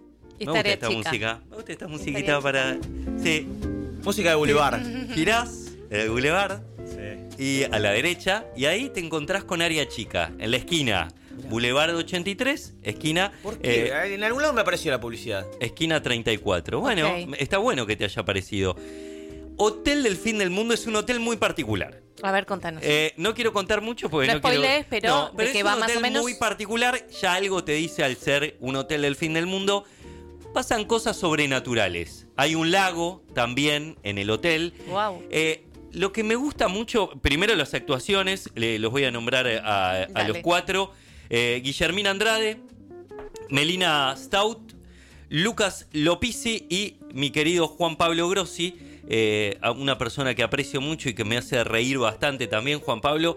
Y Me gusta estaría esta chica. música. Me gusta esta musiquita Estaría para. Sí. Música de Boulevard. Girás en el boulevard Sí. y a la derecha. Y ahí te encontrás con Área Chica, en la esquina. Boulevard ochenta y tres, esquina. ¿Por qué? eh, En algún lado me apareció la publicidad. esquina treinta y cuatro. Bueno, Ok. está bueno que te haya parecido. Hotel del Fin del Mundo es un hotel muy particular. A ver, contanos. Eh, no quiero contar mucho porque No no, quiero. spoilees, pero ¿de pero qué es va un más o hotel menos? muy particular. Ya algo te dice al ser un hotel del fin del mundo. Pasan cosas sobrenaturales. Hay un lago también en el hotel. Wow. Eh, lo que me gusta mucho, primero las actuaciones, le- los voy a nombrar a, a Dale. los cuatro. Eh, Guillermina Andrade, Melina Stout, Lucas Lopisi y mi querido Juan Pablo Grossi, eh, a una persona que aprecio mucho y que me hace reír bastante también, Juan Pablo.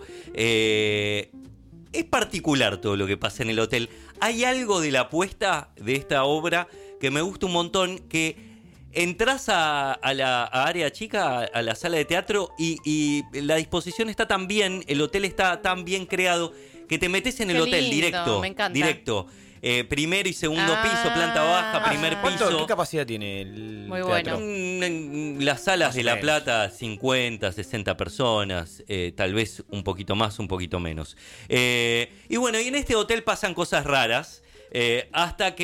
Eh, es particular todo lo que pasa en el hotel. Hay algo de la apuesta de esta obra que me gusta un montón, que entras a, a la a área chica, a, a la sala de teatro, y, y la disposición está tan bien, el hotel está tan bien creado, que te metes en el Qué hotel lindo, directo. me encanta. Directo. Eh, primero y segundo Ah. piso, planta baja, primer ¿Cuánto, piso. ¿Qué capacidad tiene el Muy teatro? bueno. Mm, en las salas Más de o La menos. Plata, cincuenta, sesenta personas, eh, tal vez un poquito más, un poquito menos. Eh, y bueno, y en este hotel pasan cosas raras, eh, hasta que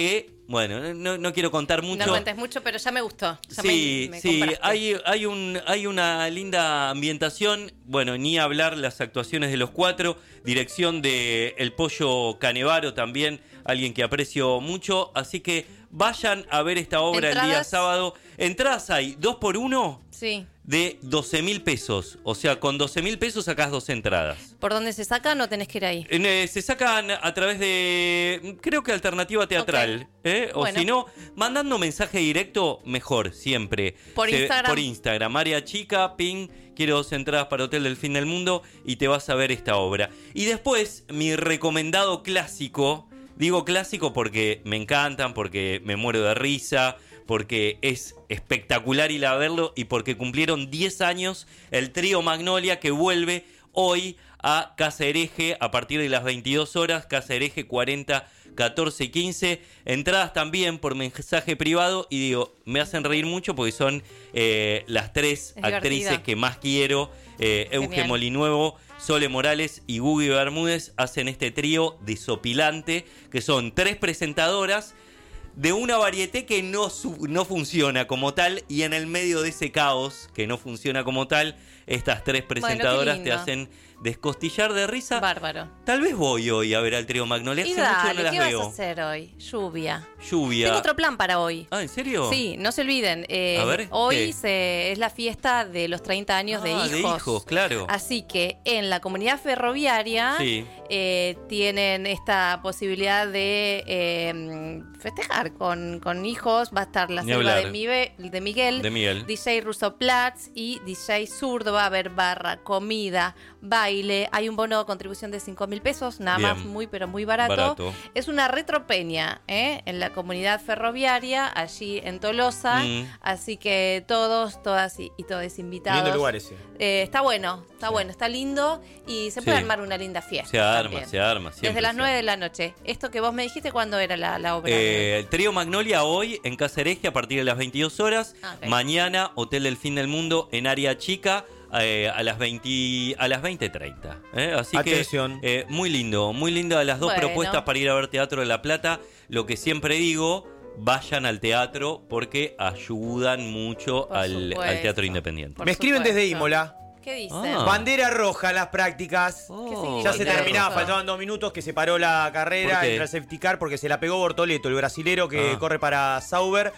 Bueno, no, no quiero contar mucho. No cuentes mucho, pero ya me gustó. Ya sí, me, me sí, compraste. hay, hay, un, hay una linda ambientación. Bueno, ni hablar las actuaciones de los cuatro. Dirección de El Pollo Canevaro también, alguien que aprecio mucho. Así que vayan a ver esta obra ¿Entradas? el día sábado. Entradas hay dos por uno. Sí. De doce mil pesos. O sea, con doce mil pesos sacás dos entradas. ¿Por dónde se sacan o tenés que ir ahí? Eh, se sacan a través de, creo que Alternativa Teatral. Okay. ¿eh? O bueno. si no, mandando mensaje directo, mejor, siempre. Por se, Instagram. Por Instagram. María Chica, ping, quiero dos entradas para Hotel del Fin del Mundo y te vas a ver esta obra. Y después, mi recomendado clásico. Digo clásico porque me encantan, porque me muero de risa, porque es espectacular ir a verlo y porque cumplieron diez años el trío Magnolia, que vuelve hoy a Casa Hereje a partir de las veintidós horas, Casa Hereje cuarenta catorce quince. Entradas también por mensaje privado y digo, me hacen reír mucho porque son eh, las tres es actrices divertido. que más quiero, eh, Euge Molinuevo, Sole Morales y Gugi Bermúdez hacen este trío desopilante, que son tres presentadoras de una varieté que no, su- no funciona como tal, y en el medio de ese caos que no funciona como tal, estas tres presentadoras bueno, te hacen descostillar de risa. Bárbaro. Tal vez voy hoy a ver al trío Magnolia. Y Hace mucho dale, no las ¿qué veo. vas a hacer hoy? Lluvia. Lluvia. Tengo otro plan para hoy. Ah, ¿en serio? Sí, no se olviden. eh, A ver, hoy ¿qué? se, es la fiesta de los treinta años de Ah, hijos. de hijos, claro. Así que en la comunidad ferroviaria Sí. eh, tienen esta posibilidad de eh, festejar con, con hijos. Va a estar la Ni selva hablar. de, Mibe- de Miguel, De Miguel. D J Russo Platz y D J Zurdo. Va a haber barra, comida, baile. Hay un bono de contribución de cinco mil pesos, nada Bien. más muy, pero muy barato. Barato. Es una retropeña ¿eh? en la comunidad ferroviaria, allí en Tolosa. Mm. Así que todos, todas y, y todos invitados. Lindo lugar ese. Eh, está bueno, está bueno, está lindo y se puede Sí. armar una linda fiesta. Se arma, también. se arma. siempre Desde las se nueve de la noche. Esto que vos me dijiste, ¿cuándo era la, la obra? Eh, el trío Magnolia hoy en Casa Hereje a partir de las veintidós horas. Ah, ok. Mañana, Hotel del Fin del Mundo en Área Chica. Eh, a las veinte a las veinte treinta. ¿eh? Así Atención. que eh, muy lindo, muy linda las dos Bueno. propuestas para ir a ver Teatro de La Plata. Lo que siempre digo, vayan al teatro porque ayudan mucho Por al, supuesto. al teatro independiente. Por Me escriben supuesto. desde Imola. ¿Qué dicen? Ah. Bandera roja las prácticas. Oh, Ya se significa terminaba, eso? faltaban dos minutos que se paró la carrera, ¿Por qué? entra el safety car porque se la pegó Bortoleto, el brasilero que Ah. corre para Sauber.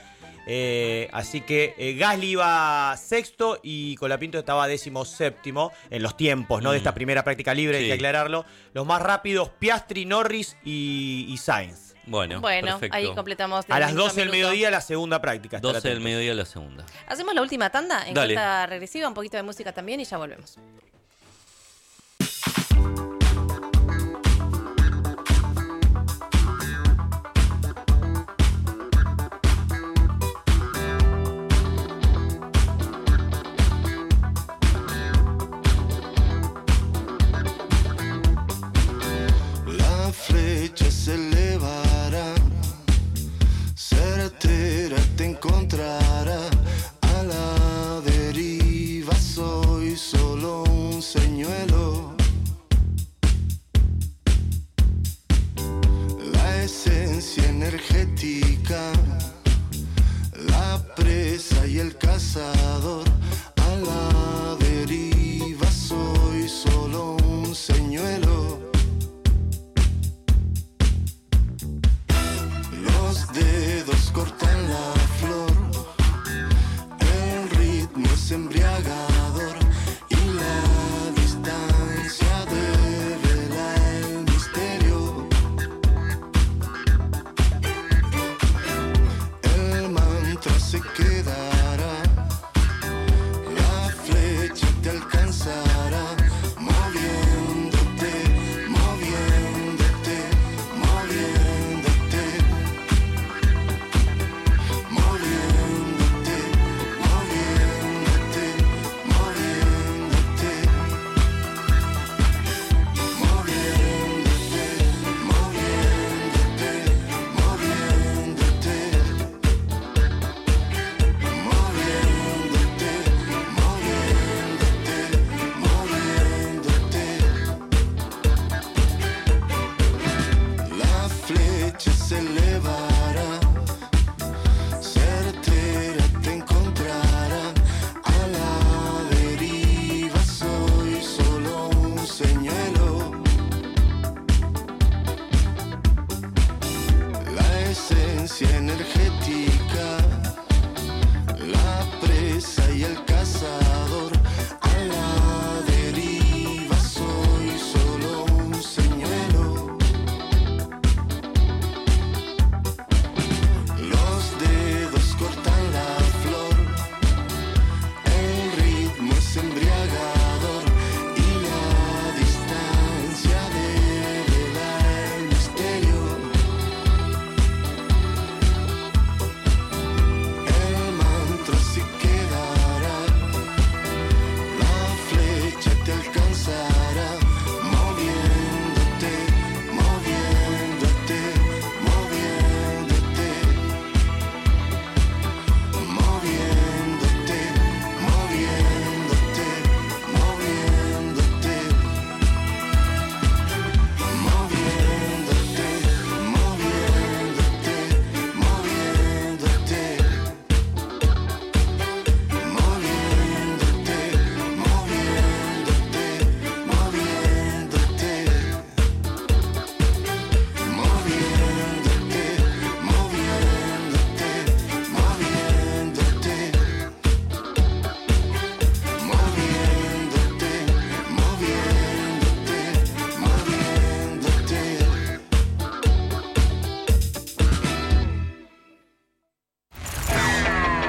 Eh, así que eh, Gasly iba sexto y Colapinto estaba décimo séptimo en los tiempos, ¿no? Mm. De esta primera práctica libre, hay Sí. que aclararlo. Los más rápidos, Piastri, Norris y, y Sainz. Bueno, Bueno, perfecto. ahí completamos. A las minuto doce del minuto. mediodía la segunda práctica. estar doce del atentos. mediodía la segunda. Hacemos la última tanda en Dale. cuenta regresiva, un poquito de música también y ya volvemos. La flecha se elevará, certera te encontrará. A la deriva soy solo un señuelo. La esencia energética, la presa y el cazador. A la deriva soy solo un señuelo. Los dedos cortan la flor, el ritmo es embriagador y la distancia devela el misterio. El mantra se quedará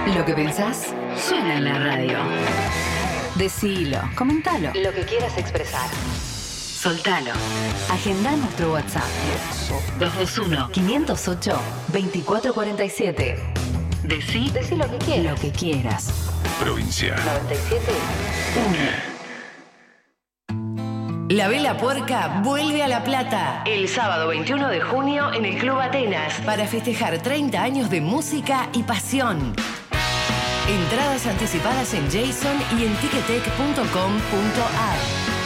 Lo que pensás suena en la radio. Decilo, comentalo. Lo que quieras expresar. Soltalo. Agendá nuestro WhatsApp. dos dos uno, cinco cero ocho, dos cuatro cuatro siete. Decí, Decí lo que quieras. Lo que quieras. Provincia noventa y siete uno. La Vela Puerca vuelve a La Plata el sábado veintiuno de junio en el Club Atenas para festejar treinta años de música y pasión. Entradas anticipadas en Jason y en ticketek punto com punto ar.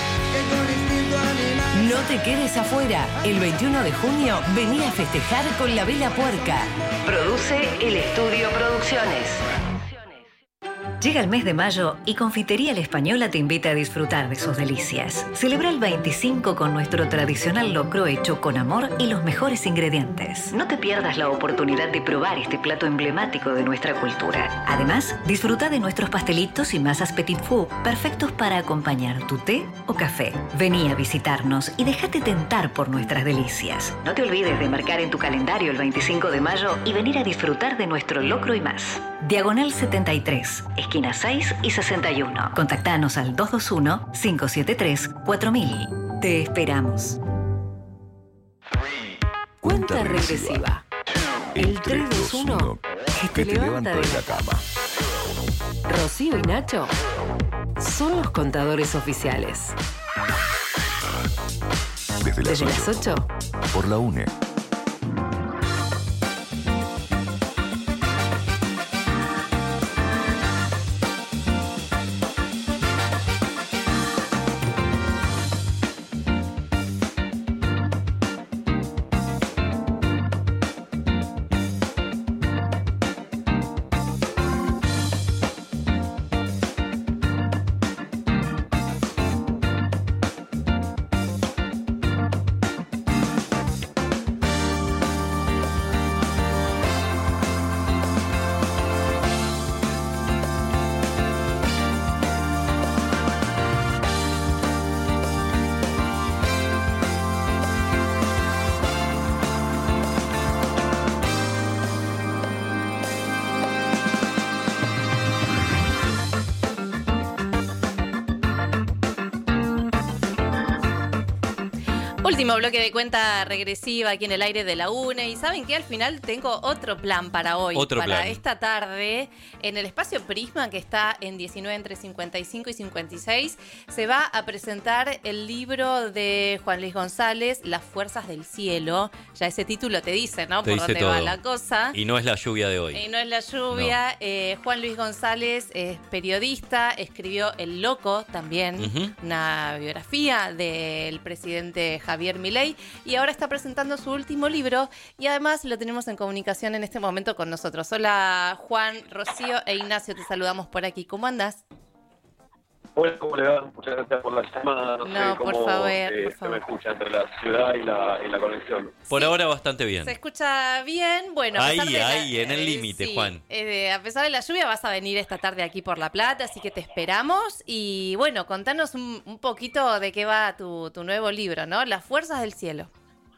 No te quedes afuera. El veintiuno de junio vení a festejar con La Vela Puerca. Produce El Estudio Producciones. Llega el mes de mayo y Confitería La Española te invita a disfrutar de sus delicias. Celebra el veinticinco con nuestro tradicional locro hecho con amor y los mejores ingredientes. No te pierdas la oportunidad de probar este plato emblemático de nuestra cultura. Además, disfruta de nuestros pastelitos y masas petit four, perfectos para acompañar tu té o café. Vení a visitarnos y déjate tentar por nuestras delicias. No te olvides de marcar en tu calendario el veinticinco de mayo y venir a disfrutar de nuestro locro y más. Diagonal setenta y tres, esquina seis y sesenta y uno. Contactanos al dos dos uno, cinco siete tres, cuatro mil. Te esperamos. Cuenta regresiva. El tres dos uno que te levanta de la cama. Rocío y Nacho son los contadores oficiales. Desde las Desde las ocho. Por la UNE. Último bloque de cuenta regresiva aquí en el aire de la UNE. Y saben que al final tengo otro plan para hoy. Otro para plan. esta tarde. En el espacio Prisma, que está en diecinueve entre cincuenta y cinco y cincuenta y seis, se va a presentar el libro de Juan Luis González, Las Fuerzas del Cielo. Ya ese título te dice, ¿no? Te Por dice dónde todo. va la cosa. Y no es la lluvia de hoy. Y no es la lluvia. No. Eh, Juan Luis González es periodista, escribió El Loco también, Ujú. una biografía del presidente Javier Milei, y ahora está presentando su último libro y además lo tenemos en comunicación en este momento con nosotros. Hola Juan, Rocío e Ignacio, te saludamos por aquí. ¿Cómo andás? Hola, ¿cómo le va? Muchas gracias por la llamada. No, No, sé por cómo favor, eh, por se favor. me escucha entre la ciudad y la, y la conexión. Por ahora bastante bien. ¿Se escucha bien? Bueno, a Ahí, pesar de la- ahí, en el eh, límite, sí, Juan. eh, a pesar de la lluvia vas a venir esta tarde aquí por La Plata, así que te esperamos. Y bueno, contanos un, un poquito de qué va tu, tu nuevo libro, ¿no? Las Fuerzas del Cielo.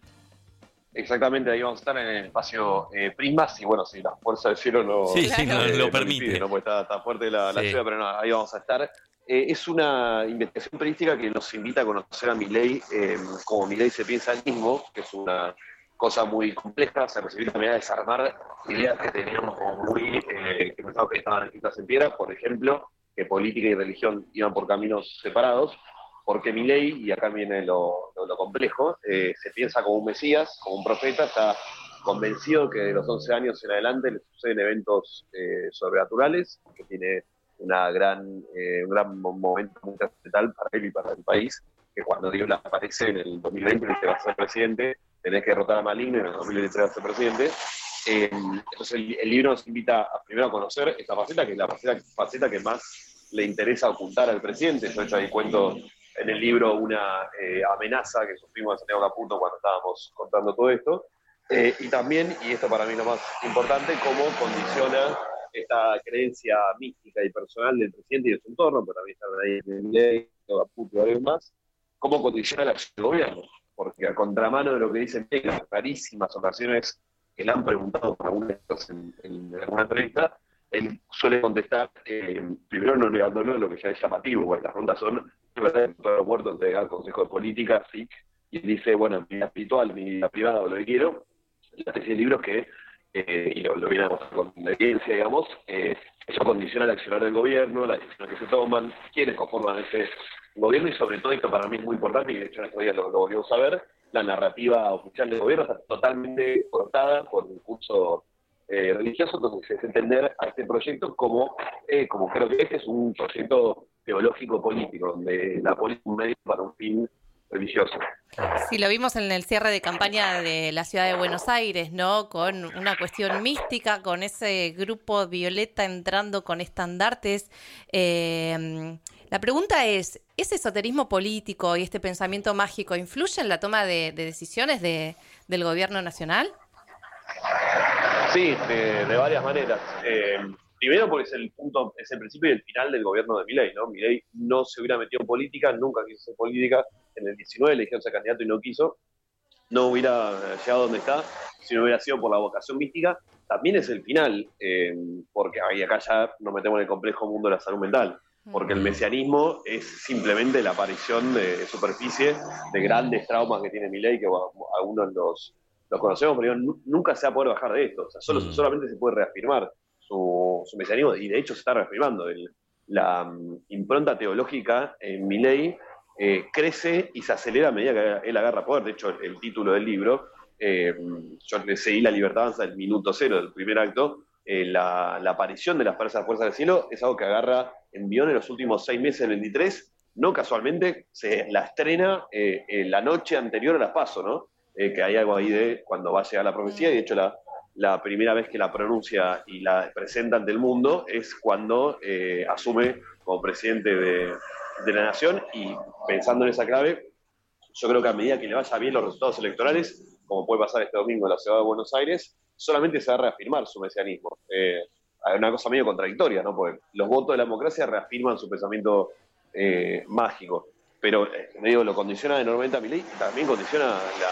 Exactamente, ahí vamos a estar en el espacio eh, Prismas y bueno, si la fuerza del cielo no, Sí, sí, no, eh, lo no permite. impide, ¿no? Porque está, está fuerte la, la Sí. lluvia, pero no, ahí vamos a estar. Eh, es una investigación periodística que nos invita a conocer a Milei, eh, como Milei se piensa él mismo, que es una cosa muy compleja, se recibió también a desarmar ideas que teníamos como muy, eh, que pensábamos que estaban escritas en piedra, por ejemplo, que política y religión iban por caminos separados, porque Milei, y acá viene lo, lo, lo complejo, eh, se piensa como un mesías, como un profeta, está convencido que de los once años en adelante le suceden eventos eh, sobrenaturales, que tiene una gran, eh, un gran momento muy trascendental para él y para el país, que cuando Dios aparece en el dos mil veinte y te va a ser presidente, tenés que derrotar a Maligno y en el dos mil veintitrés va a ser presidente. Eh, entonces el, el libro nos invita a, primero a conocer esta faceta, que es la faceta, faceta que más le interesa ocultar al presidente. Yo he hecho ahí cuento en el libro una eh, amenaza que sufrimos en Santiago Caputo cuando estábamos contando todo esto. Eh, y también, y esto para mí es lo más importante, cómo condiciona esta creencia mística y personal del presidente y de su entorno, pero también están ahí en el ley, Caputo y varios más, cómo condiciona la acción del gobierno. Porque a contramano de lo que dicen en rarísimas ocasiones que le han preguntado por alguna en, en alguna entrevista, él suele contestar, eh, primero no negándolo lo que ya es llamativo, porque las rondas son, de verdad, en todo aeropuerto entregar consejo de política, S I C, y dice, bueno, mi vida espiritual, mi vida privada, lo que quiero, la tesis de libros que, eh, y lo, lo viene a mostrar con la evidencia, digamos, eh, eso condiciona el accionar del gobierno, las decisiones que se toman, quiénes conforman ese gobierno, y sobre todo, esto para mí es muy importante, y de hecho en estos días lo, lo volvimos a ver, la narrativa oficial del gobierno está totalmente cortada por un curso eh, religioso, entonces es entender a este proyecto como, eh, como creo que este es un proyecto teológico-político, donde la política es un medio para un fin religioso. Sí, lo vimos en el cierre de campaña de la ciudad de Buenos Aires, ¿no? Con una cuestión mística, con ese grupo violeta entrando con estandartes. Eh, la pregunta es, ¿ese esoterismo político y este pensamiento mágico influye en la toma de, de decisiones de, del gobierno nacional? Sí, de, de varias maneras. Eh, primero porque es el punto, es el principio y el final del gobierno de Milei, ¿no? Milei no se hubiera metido en política, nunca quiso hacer política. En el diecinueve le dijeron ser candidato y no quiso. No hubiera llegado donde está si no hubiera sido por la vocación mística. También es el final, eh, porque ahí acá ya nos metemos en el complejo mundo de la salud mental. Porque el mesianismo es simplemente la aparición de superficie de grandes traumas que tiene Milei, que bueno, algunos los, los conocemos, pero digo, nunca se va a poder bajar de esto. O sea, solo, solamente se puede reafirmar su, su mesianismo, y de hecho se está reafirmando. El, la um, impronta teológica en Milei eh, crece y se acelera a medida que él agarra poder. De hecho, el, el título del libro, eh, yo le seguí La Libertad Avanza del minuto cero del primer acto, eh, la, la aparición de las fuerzas, fuerzas del cielo es algo que agarra envión en los últimos seis meses del veintitrés, no casualmente se la estrena eh, eh, la noche anterior a las PASO, ¿no? Eh, que hay algo ahí de cuando va a llegar la profecía, y de hecho la, la primera vez que la pronuncia y la presenta ante el mundo es cuando eh, asume como presidente de, de la nación, y pensando en esa clave, yo creo que a medida que le vaya bien los resultados electorales, como puede pasar este domingo en la ciudad de Buenos Aires, solamente se va a reafirmar su mesianismo. Eh, Hay una cosa medio contradictoria, ¿no? Porque los votos de la democracia reafirman su pensamiento eh, mágico, pero eh, medio lo condiciona enormemente a Milei, y también condiciona la,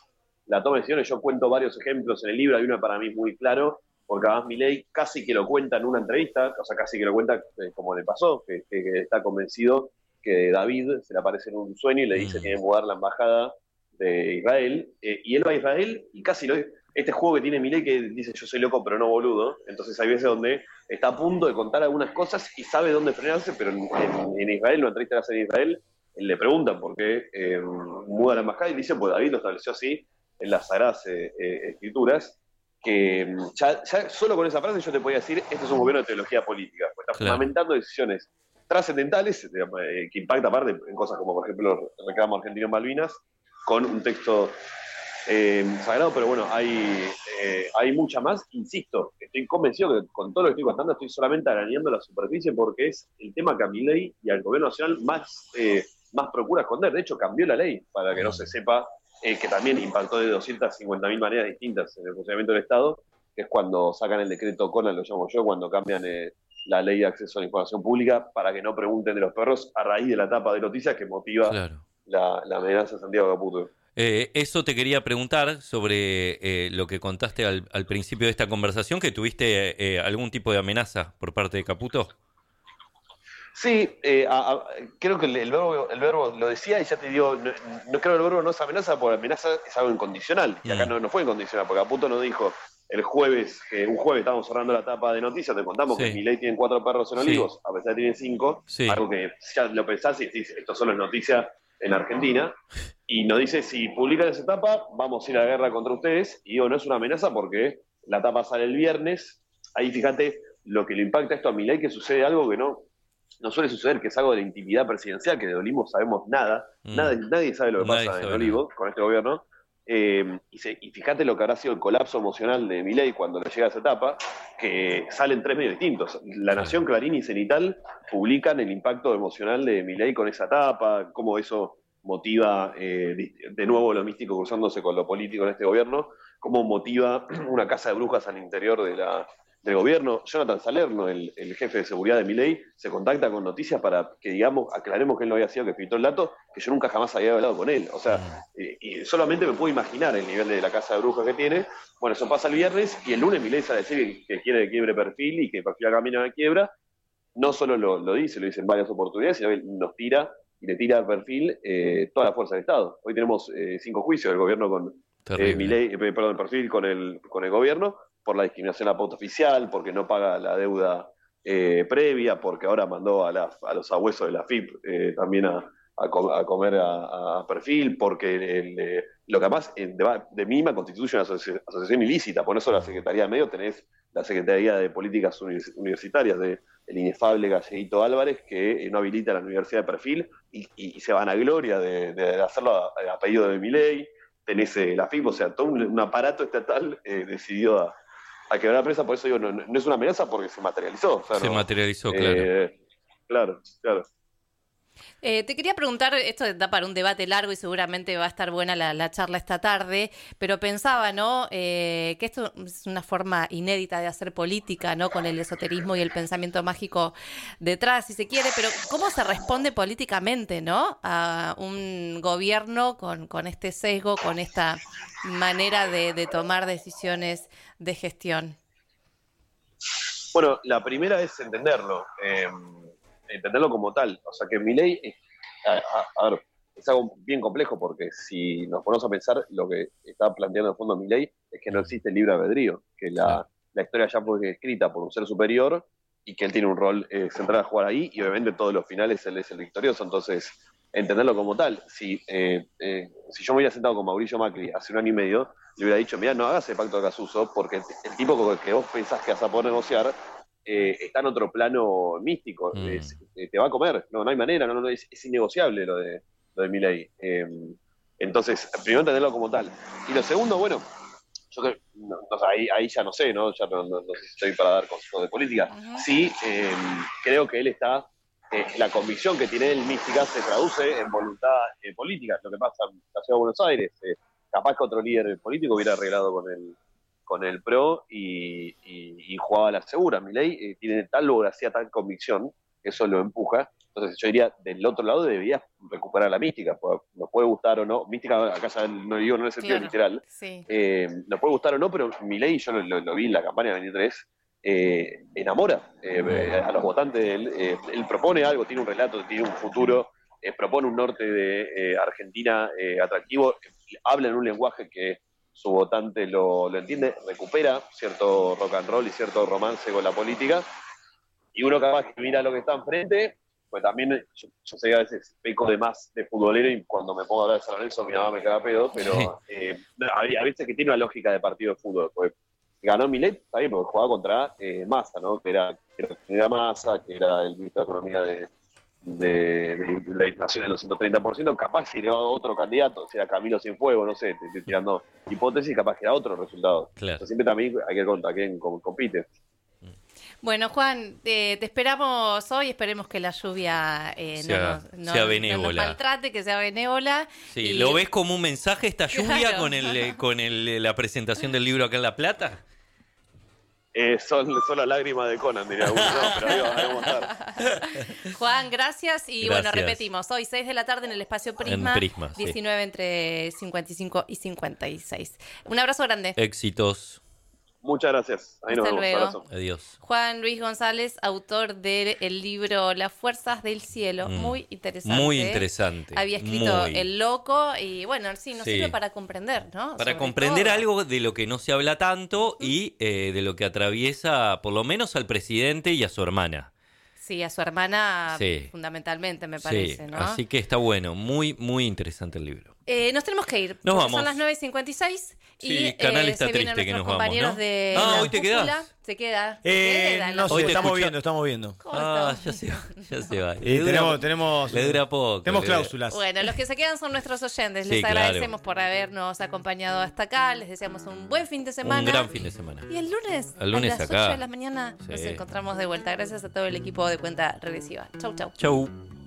la toma de decisiones. Yo cuento varios ejemplos en el libro, hay uno para mí muy claro, porque además Milei casi que lo cuenta en una entrevista, o sea, casi que lo cuenta eh, como le pasó, que, que, que está convencido que David se le aparece en un sueño y le dice que tiene que mudar la embajada de Israel, eh, y él va a Israel y casi lo... Este juego que tiene Milei que dice yo soy loco pero no boludo, entonces hay veces donde está a punto de contar algunas cosas y sabe dónde frenarse, pero en, en, en Israel, en una entrevista que hace en Israel, le preguntan por qué eh, muda la embajada y dice, pues David lo estableció así en las Sagradas eh, eh, Escrituras, que ya, ya solo con esa frase yo te podía decir, este es un gobierno de teología política, pues está claro. fundamentando decisiones trascendentales, eh, que impacta aparte en cosas como por ejemplo el reclamo argentino en Malvinas, con un texto Eh, sagrado, pero bueno, hay, eh, hay mucha más. Insisto, estoy convencido que con todo lo que estoy contando estoy solamente arañando la superficie, porque es el tema que a Milei y al gobierno nacional más, eh, más procura esconder. De hecho, cambió la ley para que no se sepa, eh, que también impactó de doscientas cincuenta mil maneras distintas en el funcionamiento del Estado, que es cuando sacan el decreto Conan, lo llamo yo, cuando cambian eh, la ley de acceso a la información pública para que no pregunten de los perros a raíz de la tapa de noticias que motiva claro. la, la amenaza de Santiago Caputo. Eh, eso te quería preguntar sobre eh, lo que contaste al, al principio de esta conversación, que tuviste eh, algún tipo de amenaza por parte de Caputo. Sí, eh, a, a, creo que el, el, verbo, el verbo lo decía y ya te digo, no, no creo que el verbo no es amenaza, porque amenaza es algo incondicional, y acá mm. no, no fue incondicional, porque Caputo nos dijo el jueves, que un jueves estábamos cerrando la tapa de noticias, te contamos sí. que Milei tiene cuatro perros en Olivos, sí. a pesar de que tiene cinco, sí. algo que ya lo pensás y decís, esto solo es noticia en Argentina, y nos dice, si publican esa tapa, vamos a ir a la guerra contra ustedes, y digo, no es una amenaza porque la tapa sale el viernes, ahí fíjate lo que le impacta esto a Milei, que sucede algo que no, no suele suceder, que es algo de la intimidad presidencial, que de Olivos sabemos nada, mm. nada nadie sabe lo que nadie pasa en Olivos con este gobierno, eh, y, se, y fíjate lo que habrá sido el colapso emocional de Milei cuando le llega esa etapa, que salen tres medios distintos. La Nación, Clarín y Cenital publican el impacto emocional de Milei con esa etapa, cómo eso motiva eh, de nuevo lo místico cruzándose con lo político en este gobierno, cómo motiva una casa de brujas al interior de la, del gobierno. Jonathan Salerno, el, el jefe de seguridad de Milei, se contacta con Noticias para que, digamos, aclaremos que él no había sido que filtró el dato, que yo nunca jamás había hablado con él. O sea, y, y eh, solamente me puedo imaginar el nivel de la casa de brujas que tiene. Bueno, eso pasa el viernes y el lunes Milei sale a decir que, que quiere que quiebre Perfil y que Perfil camina a la quiebra. No solo lo, lo dice, lo dice en varias oportunidades, sino que nos tira y le tira a Perfil eh, toda la fuerza del Estado. Hoy tenemos eh, cinco juicios del gobierno con eh, Milei, eh, perdón, Perfil con el, con el gobierno por la discriminación a la pauta oficial, porque no paga la deuda eh, previa, porque ahora mandó a, la, a los abuesos de la F I P eh, también a, a, com a comer a, a Perfil, porque el, eh, lo que además de, de mínima constituye una asoci asociación ilícita. Por eso la Secretaría de Medio tenés la Secretaría de Políticas Univers Universitarias de el inefable Galleguito Álvarez, que no habilita la Universidad de Perfil y, y, y se van a gloria de, de hacerlo a, a pedido de Milei. Tenés eh, la F I P, o sea, todo un, un aparato estatal eh, decidió a, a quebrar la presa. Por eso digo, no, no es una amenaza porque se materializó. O sea, se no, materializó, claro. Eh, claro, claro. Eh, te quería preguntar, esto da para un debate largo y seguramente va a estar buena la, la charla esta tarde, pero pensaba, ¿no? Eh, que esto es una forma inédita de hacer política, ¿no? Con el esoterismo y el pensamiento mágico detrás, si se quiere, pero ¿cómo se responde políticamente, ¿no? A un gobierno con, con este sesgo, con esta manera de, de tomar decisiones de gestión. Bueno, la primera es entenderlo. Eh, entenderlo como tal, o sea que Milei es, a, a, a ver, es algo bien complejo porque si nos ponemos a pensar, lo que está planteando en el fondo Milei es que no existe libre albedrío, que la, la historia ya fue escrita por un ser superior y que él tiene un rol eh, central a jugar ahí y obviamente en todos los finales él es el victorioso, entonces entenderlo como tal. Si, eh, eh, si yo me hubiera sentado con Mauricio Macri hace un año y medio, le hubiera dicho, mira, no hagas el pacto de Casuso porque el, el tipo con el que vos pensás que vas a poder negociar Eh, está en otro plano místico, mm. es, eh, te va a comer, no, no hay manera, no, no, es, es innegociable lo de, lo de Milei. Eh, entonces, primero entenderlo como tal. Y lo segundo, bueno, yo creo, no, no, ahí, ahí ya no sé, ¿no? Ya no, no, no sé si estoy para dar consejos de política. Uh-huh. Sí, eh, creo que él está, eh, la convicción que tiene él mística se traduce en voluntad eh, política. Lo que pasa en la ciudad de Buenos Aires, eh, capaz que otro líder político hubiera arreglado con el con el PRO y, y, y jugaba a la segura. Milei eh, tiene tal voracidad, tal convicción, que eso lo empuja. Entonces yo diría, del otro lado debería recuperar la mística. Nos puede gustar o no, mística acá ya no digo no en el sentido claro, literal, sí. eh, nos puede gustar o no, pero Milei, yo lo, lo, lo vi en la campaña de veintitrés, eh, enamora eh, a los votantes de él. Eh, él propone algo, tiene un relato, tiene un futuro, eh, propone un norte de eh, Argentina eh, atractivo, habla en un lenguaje que su votante lo, lo entiende, recupera cierto rock and roll y cierto romance con la política, y uno capaz que mira lo que está enfrente, pues también yo, yo sé que a veces peco de más de futbolero y cuando me pongo a hablar de San Lorenzo mi mamá me caga pedo, pero eh, a veces que tiene una lógica de partido de fútbol, pues ganó Milei, está bien, porque jugaba contra eh, Massa, ¿no? que era, que era Massa, que era el ministro de Economía de De, de la inflación en los ciento treinta por ciento, capaz si era otro candidato, si era Camilo Cienfuegos, no sé, te estoy tirando hipótesis, capaz que era otro resultado. Claro. O sea, siempre también hay que contar quién compite. Bueno, Juan, eh, te esperamos hoy, esperemos que la lluvia eh, sea, no, nos, no, sea no nos maltrate, que sea benévola. Sí, y... ¿lo ves como un mensaje esta lluvia claro. con el con el, la presentación del libro acá en La Plata? Eh, son, son las lágrimas de Conan, diría uno. No, pero ahí, ahí vamos a estar. Juan, gracias. Y gracias. Bueno, repetimos, hoy seis de la tarde en el Espacio Prisma, en Prisma diecinueve sí. entre cincuenta y cinco y cincuenta y seis. Un abrazo grande. Éxitos. Muchas gracias. Ahí Hasta nos vemos. luego. Abrazo. Adiós. Juan Luis González, autor del libro Las Fuerzas del Cielo. Mm. Muy interesante. Muy interesante. Había escrito Muy. El Loco y bueno, sí, nos sí. sirve para comprender, ¿no? Para Sobre comprender todo. algo de lo que no se habla tanto y eh, de lo que atraviesa por lo menos al presidente y a su hermana. Sí, a su hermana sí. fundamentalmente, me parece, sí. ¿no? Así que está bueno, muy, muy interesante el libro. Eh, nos tenemos que ir. Nos vamos. Son las nueve y cincuenta y seis. Sí, y Canal eh, está se vienen triste que nuestros nos vamos, compañeros ¿no? de Ah, la ¿hoy te cúpula. quedás? Se queda. Eh, se queda no sé, estamos viendo, estamos viendo. Ah, ya se va, ya se va. Eh, tenemos, tenemos, le dura poco. Tenemos le cláusulas. Bueno, los que se quedan son nuestros oyentes. Sí, Les claro. agradecemos por habernos acompañado hasta acá. Les deseamos un buen fin de semana. Un gran fin de semana. Y el lunes, el lunes a las acá. ocho de la mañana, sí. nos encontramos de vuelta. Gracias a todo el equipo de Cuenta Regresiva. Chau, chau. Chau.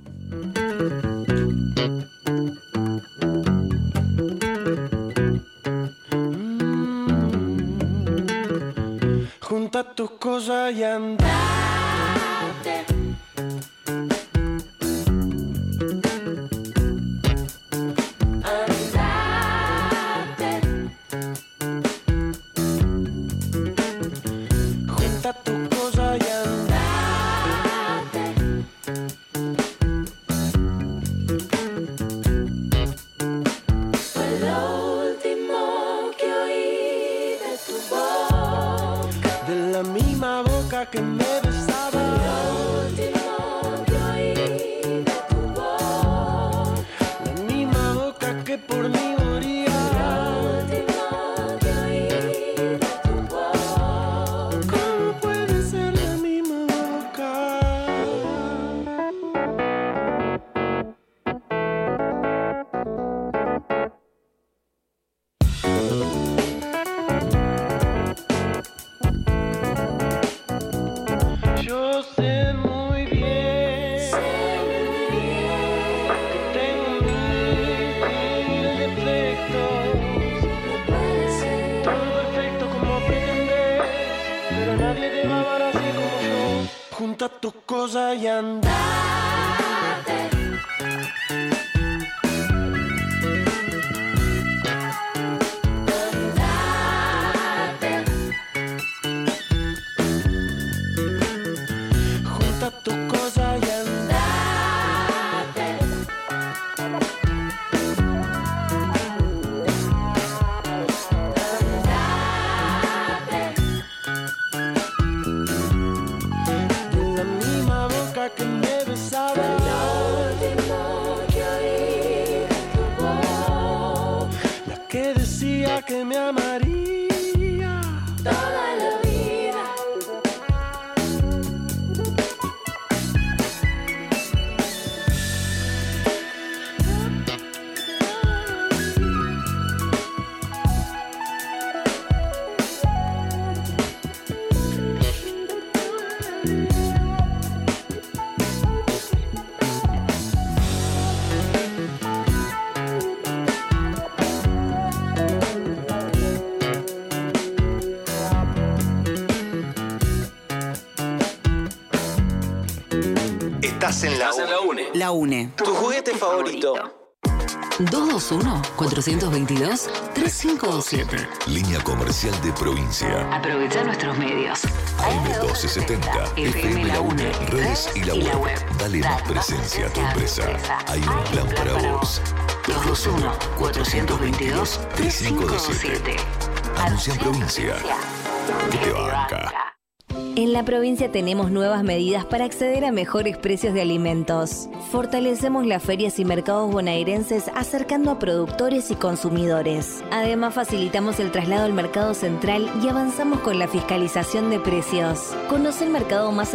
Junta tus cosas y andate. Andate. boca que me besaba. Lo último que oí de tu voz. La misma boca que por mí moría. Lo último que oí de tu voz. ¿Cómo puede ser la misma boca? Yo sé muy bien, sé muy bien que tengo mil, mil defectos. No puede ser todo perfecto como pretendes, pero nadie te va a amar así como yo. Junta tus cosas y andate. Junta tus cosas y andate. De la misma boca que me besaba. Lo último que oí de tu voz. La que decía que me amaría toda la vida. Estás en la UNE. La UNE. Tu juguete favorito. dos dos uno, cuatro dos dos, tres cinco dos siete. Línea comercial de provincia. Aprovecha nuestros medios. A M doce setenta, F M La UNE, redes y la web. Dale más presencia a tu empresa. Hay un plan para vos. dos dos uno, cuatro dos dos, tres cinco dos siete. Anuncia en provincia. Que te banca. En la provincia tenemos nuevas medidas para acceder a mejores precios de alimentos. Fortalecemos las ferias y mercados bonaerenses acercando a productores y consumidores. Además, facilitamos el traslado al mercado central y avanzamos con la fiscalización de precios. Conoce el mercado más